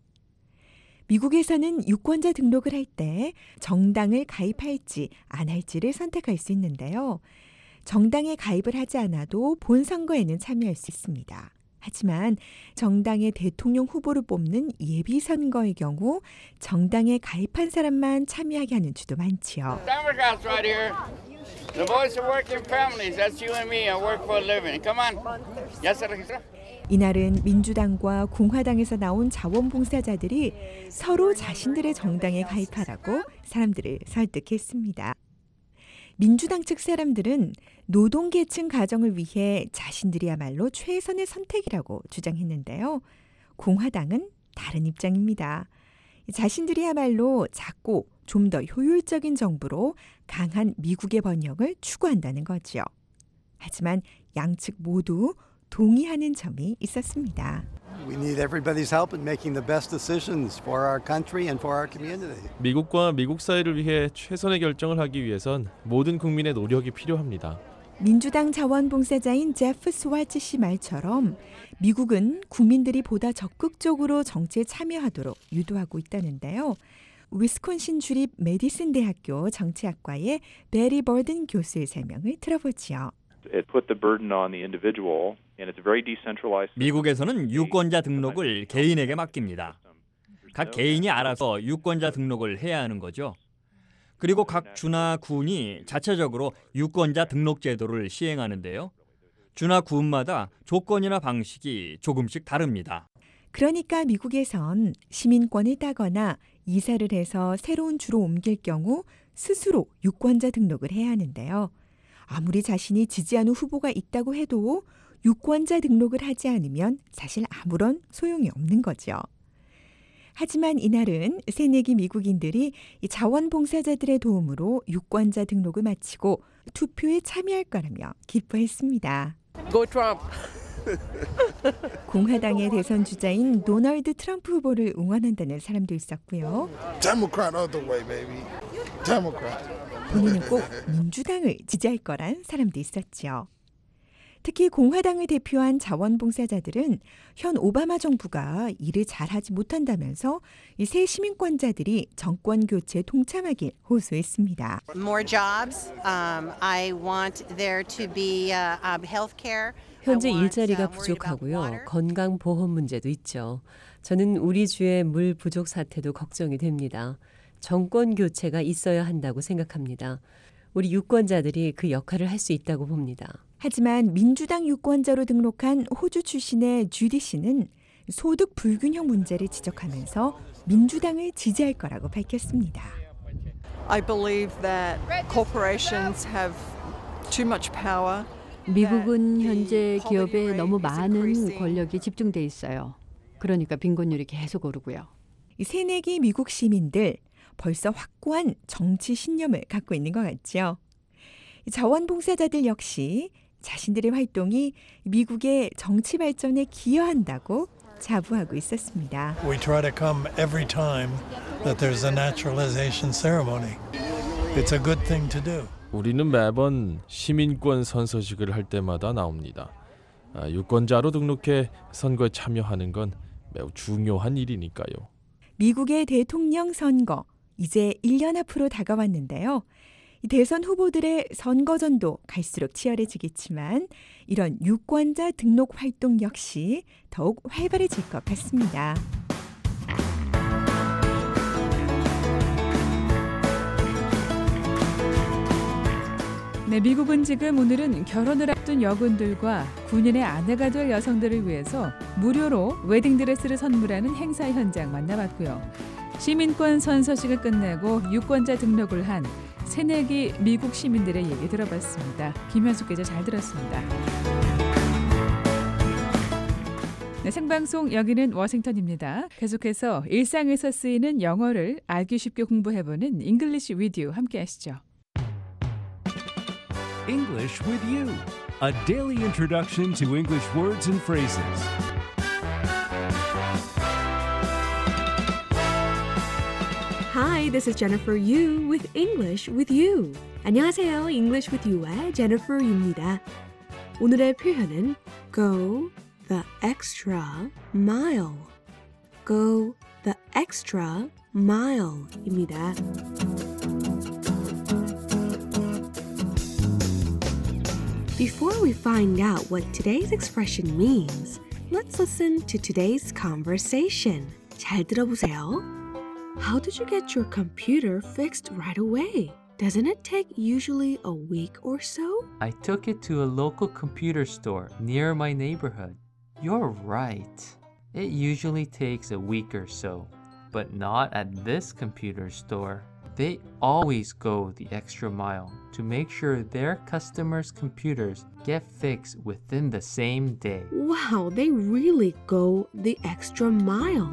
미국에서는 유권자 등록을 할 때 정당을 가입할지 안 할지를 선택할 수 있는데요. 정당에 가입을 하지 않아도 본선거에는 참여할 수 있습니다. 하지만 정당의 대통령 후보를 뽑는 예비선거의 경우 정당에 가입한 사람만 참여하게 하는 주도 많지요. Democrats right here. The voice of working families. That's you and me. I work for a living. Come on. Yes, sir. 이날은 민주당과 공화당에서 나온 자원봉사자들이 서로 자신들의 정당에 가입하라고 사람들을 설득했습니다. 민주당 측 사람들은 노동계층 가정을 위해 자신들이야말로 최선의 선택이라고 주장했는데요. 공화당은 다른 입장입니다. 자신들이야말로 작고 좀 더 효율적인 정부로 강한 미국의 번영을 추구한다는 거죠. 하지만 양측 모두 동의하는 점이 있었습니다. We need everybody's help in making the best decisions for our country and for our community. 미국과 미국 사회를 위해 최선의 결정을 하기 위해선 모든 국민의 노력이 필요합니다. 민주당 자원봉사자인 제프 스왈츠 씨 말처럼 미국은 국민들이 보다 적극적으로 정치에 참여하도록 유도하고 있다는데요. 위스콘신 주립 메디슨 대학교 정치학과의 베리 버든 교수의 설명을 들어보지요. It put the burden on the individual and it's very decentralized. 미국에서는 유권자 등록을 개인에게 맡깁니다. 각 개인이 알아서 유권자 등록을 해야 하는 거죠. 그리고 각 주나 군이 자체적으로 유권자 등록 제도를 시행하는데요. 주나 군마다 조건이나 방식이 조금씩 다릅니다. 그러니까 미국에선 시민권을 따거나 이사를 해서 새로운 주로 옮길 경우 스스로 유권자 등록을 해야 하는데요. 아무리 자신이 지지하는 후보가 있다고 해도 유권자 등록을 하지 않으면 사실 아무런 소용이 없는 거죠. 하지만 이날은 새내기 미국인들이 자원봉사자들의 도움으로 유권자 등록을 마치고 투표에 참여할 거라며 기뻐했습니다. Go Trump. 공화당의 대선 주자인 도널드 트럼프 후보를 응원한다는 사람도 있었고요. Democrat all the way, baby. Democrat. 본인은 꼭 민주당을 지지할 거란 사람도 있었죠. 특히 공화당을 대표한 자원봉사자들은 현 오바마 정부가 일을 잘하지 못한다면서 이 새 시민권자들이 정권 교체에 동참하길 호소했습니다. More jobs. Um, I want there to be uh, um, health care. 현재 일자리가 부족하고요. 건강보험 문제도 있죠. 저는 우리 주의 물 부족 사태도 걱정이 됩니다. 정권 교체가 있어야 한다고 생각합니다. 우리 유권자들이 그 역할을 할 수 있다고 봅니다. 하지만 민주당 유권자로 등록한 호주 출신의 주디 씨는 소득 불균형 문제를 지적하면서 민주당을 지지할 거라고 밝혔습니다. I believe that corporations have too much power. 미국은 현재 기업에 너무 많은 권력이 집중돼 있어요. 그러니까 빈곤율이 계속 오르고요. 새내기 미국 시민들 벌써 확고한 정치 신념을 갖고 있는 것 같죠. 자원봉사자들 역시 자신들의 활동이 미국의 정치 발전에 기여한다고 자부하고 있었습니다. We try to come every time that there's a naturalization ceremony. It's a good thing to do. 우리는 매번 시민권 선서식을 할 때마다 나옵니다. 아, 유권자로 등록해 선거에 참여하는 건 매우 중요한 일이니까요. 미국의 대통령 선거 이제 일 년 앞으로 다가왔는데요. 대선 후보들의 선거전도 갈수록 치열해지겠지만 이런 유권자 등록 활동 역시 더욱 활발해질 것 같습니다. 네, 미국은 지금 오늘은 결혼을 앞둔 여군들과 군인의 아내가 될 여성들을 위해서 무료로 웨딩드레스를 선물하는 행사 현장 만나봤고요. 시민권 선서식을 끝내고 유권자 등록을 한 새내기 미국 시민들의 얘기 들어봤습니다. 김현숙 기자 잘 들었습니다. 네, 생방송 여기는 워싱턴입니다. 계속해서 일상에서 쓰이는 영어를 알기 쉽게 공부해보는 English with You 함께 하시죠. English with You, a daily introduction to English words and phrases. Hi, this is Jennifer Yu with English with You. 안녕하세요. English with You의 Jennifer Yu입니다. 오늘의 표현은 go the extra mile. go the extra mile입니다. Before we find out what today's expression means, let's listen to today's conversation. 잘 들어보세요. How did you get your computer fixed right away? Doesn't it take usually a week or so? I took it to a local computer store near my neighborhood. You're right. It usually takes a week or so, but not at this computer store. They always go the extra mile to make sure their customers' computers get fixed within the same day. Wow, they really go the extra mile.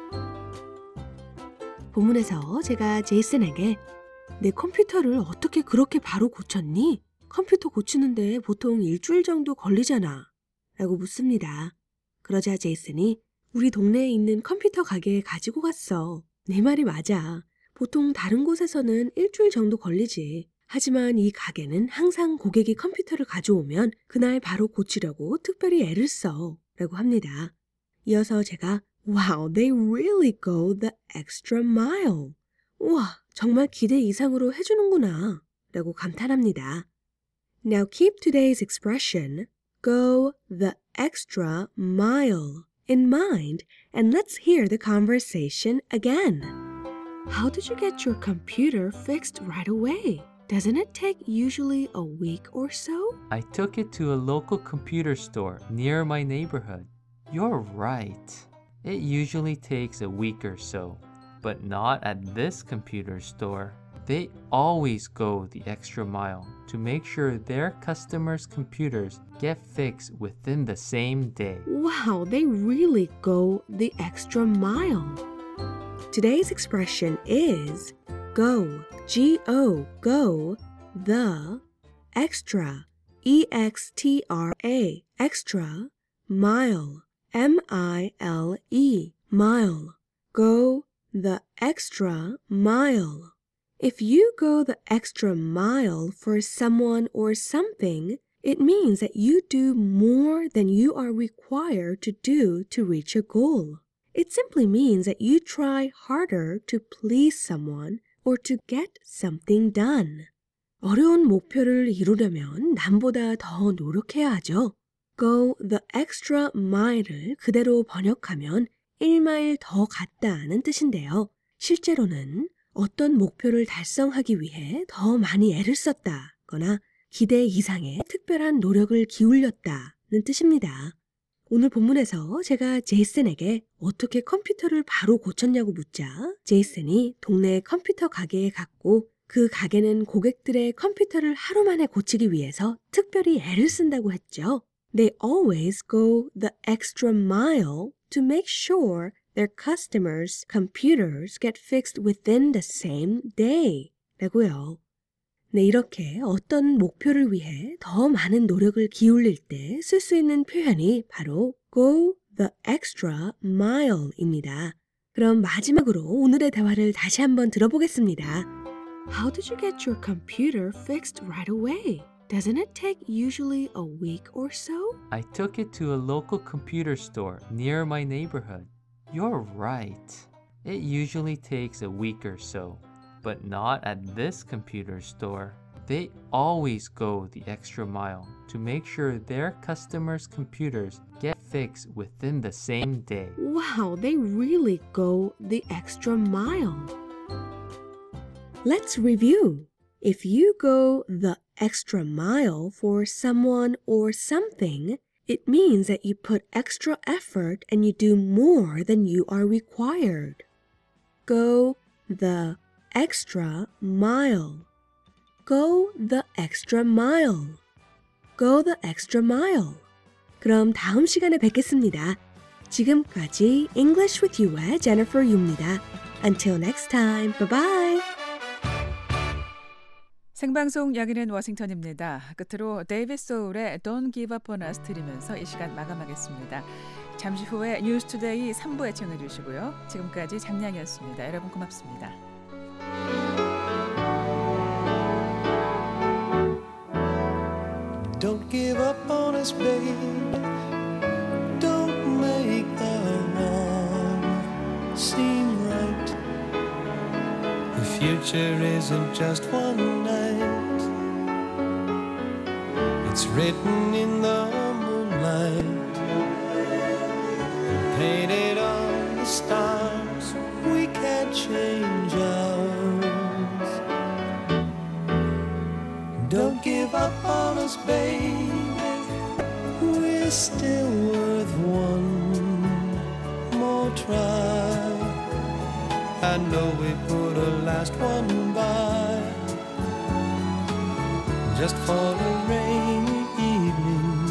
본문에서 제가 제이슨에게 내 컴퓨터를 어떻게 그렇게 바로 고쳤니? 컴퓨터 고치는데 보통 일주일 정도 걸리잖아. 라고 묻습니다. 그러자 제이슨이 우리 동네에 있는 컴퓨터 가게에 가지고 갔어. 내 말이 맞아. 보통 다른 곳에서는 일주일 정도 걸리지. 하지만 이 가게는 항상 고객이 컴퓨터를 가져오면 그날 바로 고치려고 특별히 애를 써. 라고 합니다. 이어서 제가 Wow, they really go the extra mile. 우와, 정말 기대 이상으로 해주는구나. 라고 감탄합니다. Now keep today's expression, go the extra mile, in mind, and let's hear the conversation again. How did you get your computer fixed right away? Doesn't it take usually a week or so? I took it to a local computer store near my neighborhood. You're right. It usually takes a week or so, but not at this computer store. They always go the extra mile to make sure their customers' computers get fixed within the same day. Wow, they really go the extra mile. Today's expression is go, G O, go, the, extra, E X T R A, extra, mile, M I L E, mile. Go the extra mile. If you go the extra mile for someone or something, it means that you do more than you are required to do to reach a goal. It simply means that you try harder to please someone or to get something done. 어려운 목표를 이루려면 남보다 더 노력해야 하죠. Go the extra mile을 그대로 번역하면 일 마일 더 갔다는 뜻인데요. 실제로는 어떤 목표를 달성하기 위해 더 많이 애를 썼다거나 기대 이상의 특별한 노력을 기울였다는 뜻입니다. 오늘 본문에서 제가 제이슨에게 어떻게 컴퓨터를 바로 고쳤냐고 묻자 제이슨이 동네 컴퓨터 가게에 갔고 그 가게는 고객들의 컴퓨터를 하루 만에 고치기 위해서 특별히 애를 쓴다고 했죠. They always go the extra mile to make sure their customers' computers get fixed within the same day 라고요. 네, 이렇게 어떤 목표를 위해 더 많은 노력을 기울일 때 쓸 수 있는 표현이 바로 go the extra mile입니다. 그럼 마지막으로 오늘의 대화를 다시 한번 들어보겠습니다. How did you get your computer fixed right away? Doesn't it take usually a week or so? I took it to a local computer store near my neighborhood. You're right. It usually takes a week or so, but not at this computer store. They always go the extra mile to make sure their customers' computers get fixed within the same day. Wow, they really go the extra mile. Let's review. If you go the extra mile for someone or something, it means that you put extra effort and you do more than you are required. Go the extra mile. Go the extra mile. Go the extra mile. 그럼 다음 시간에 뵙겠습니다. 지금까지 English with You의 Jennifer Yu입니다. Until next time. Bye bye. 생방송 여기는 워싱턴입니다. 끝으로 데이비드 소울의 Don't Give Up On Us 들으면서 이 시간 마감하겠습니다. 잠시 후에 뉴스투데이 삼 부 애청해 주시고요. 지금까지 장량이었습니다. 여러분 고맙습니다. Don't give up on us, baby. Don't make the wrong seem right. The future isn't just one night. It's written in the moonlight, painted on the stars. We can't change ours. Don't give up on us, baby. We're still worth one more try. I know we put a last one by, just for a rainy evening,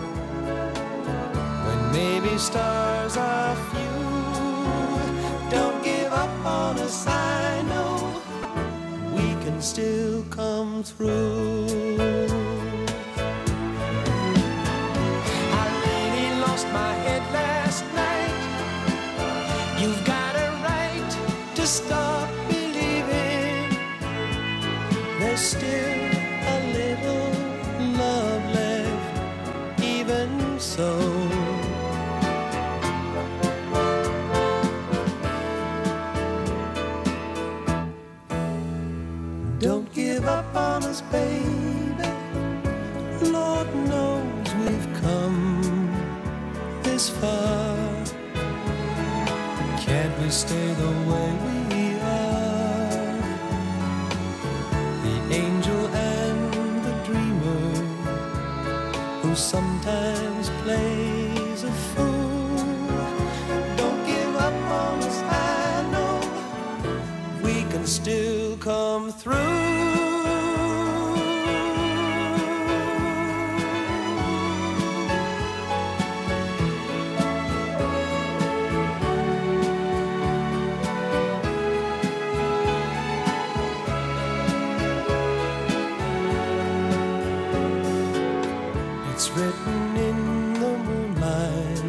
when maybe stars are few. Don't give up on us, I know we can still come through. I really lost my head last night. You've got a right to stop believing there's still a little love left, even so. Don't give up on us, baby. Lord knows we've come this far. Can't we stay the way we are? The angel and the dreamer, who sometimes plays a fool. Don't give up on us, I know we can still come through. It's written in the moonlight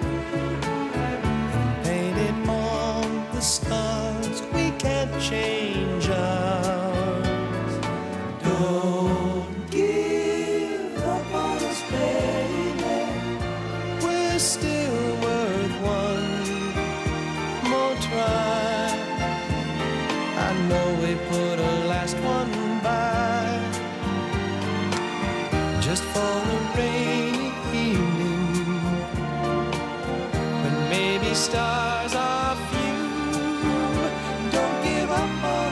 and painted on the stars. We can't change ours. Don't give up on us, baby. We're still worth one more try. I know we put a last one by, just for a rainy evening, when maybe stars are few. Don't give up on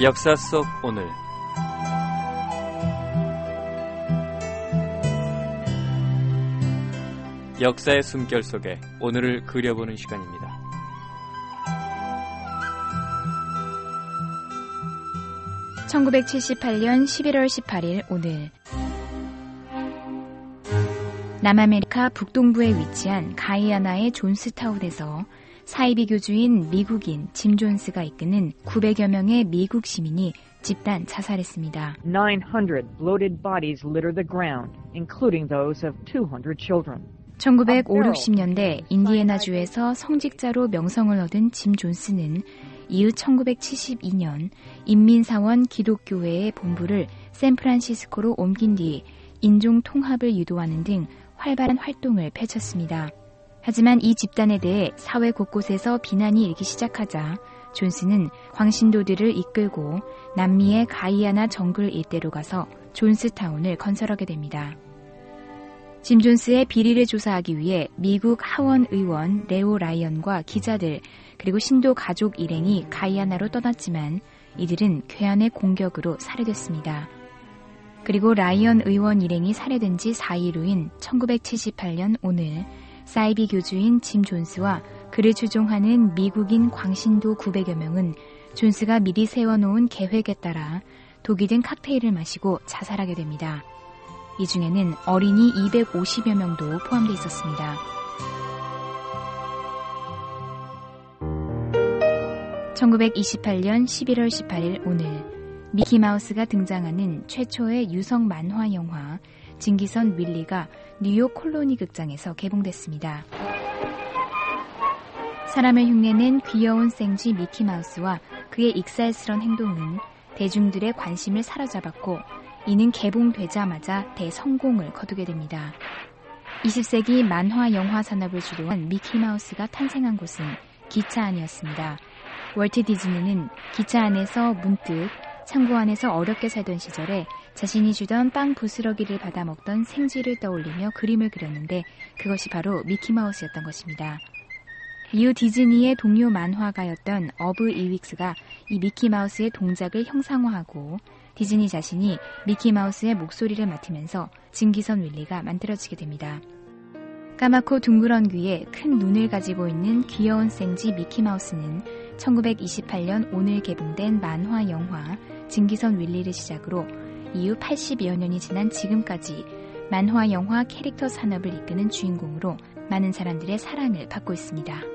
역사 속 오늘. 역사의 숨결 속에 오늘을 그려보는 시간입니다. 천구백칠십팔년 십일월 십팔일 오늘 남아메리카 북동부에 위치한 가이아나의 존스타운에서 사이비 교주인 미국인 짐 존스가 이끄는 구백여 명의 미국 시민이 집단 자살했습니다. nine hundred bloated bodies litter the ground, including those of two hundred children. 천구백오십육 년대 인디애나주에서 성직자로 명성을 얻은 짐 존스는 이후 천구백칠십이 년 인민사원 기독교회의 본부를 샌프란시스코로 옮긴 뒤 인종 통합을 유도하는 등 활발한 활동을 펼쳤습니다. 하지만 이 집단에 대해 사회 곳곳에서 비난이 일기 시작하자 존스는 광신도들을 이끌고 남미의 가이아나 정글 일대로 가서 존스타운을 건설하게 됩니다. 짐 존스의 비리를 조사하기 위해 미국 하원 의원 레오 라이언과 기자들 그리고 신도 가족 일행이 가이아나로 떠났지만 이들은 괴한의 공격으로 살해됐습니다. 그리고 라이언 의원 일행이 살해된 지 사일 후인 천구백칠십팔 년 오늘 사이비 교주인 짐 존스와 그를 추종하는 미국인 광신도 구백여 명은 존스가 미리 세워놓은 계획에 따라 독이 든 칵테일을 마시고 자살하게 됩니다. 이 중에는 어린이 이백오십여 명도 포함되어 있었습니다. 천구백이십팔 년 십일월 십팔일 오늘 미키마우스가 등장하는 최초의 유성 만화 영화 증기선 윌리가 뉴욕 콜로니 극장에서 개봉됐습니다. 사람을 흉내낸 귀여운 생쥐 미키마우스와 그의 익살스런 행동은 대중들의 관심을 사로잡았고 이는 개봉되자마자 대성공을 거두게 됩니다. 이십 세기 만화 영화 산업을 주도한 미키마우스가 탄생한 곳은 기차 안이었습니다. 월트 디즈니는 기차 안에서 문득 창고 안에서 어렵게 살던 시절에 자신이 주던 빵 부스러기를 받아 먹던 생쥐를 떠올리며 그림을 그렸는데 그것이 바로 미키마우스였던 것입니다. 이후 디즈니의 동료 만화가였던 어브 이윅스가 이 미키마우스의 동작을 형상화하고 디즈니 자신이 미키마우스의 목소리를 맡으면서 증기선 윌리가 만들어지게 됩니다. 까맣고 둥그런 귀에 큰 눈을 가지고 있는 귀여운 생쥐 미키마우스는 천구백이십팔 년 오늘 개봉된 만화 영화 증기선 윌리를 시작으로 이후 팔십여 년이 지난 지금까지 만화 영화 캐릭터 산업을 이끄는 주인공으로 많은 사람들의 사랑을 받고 있습니다.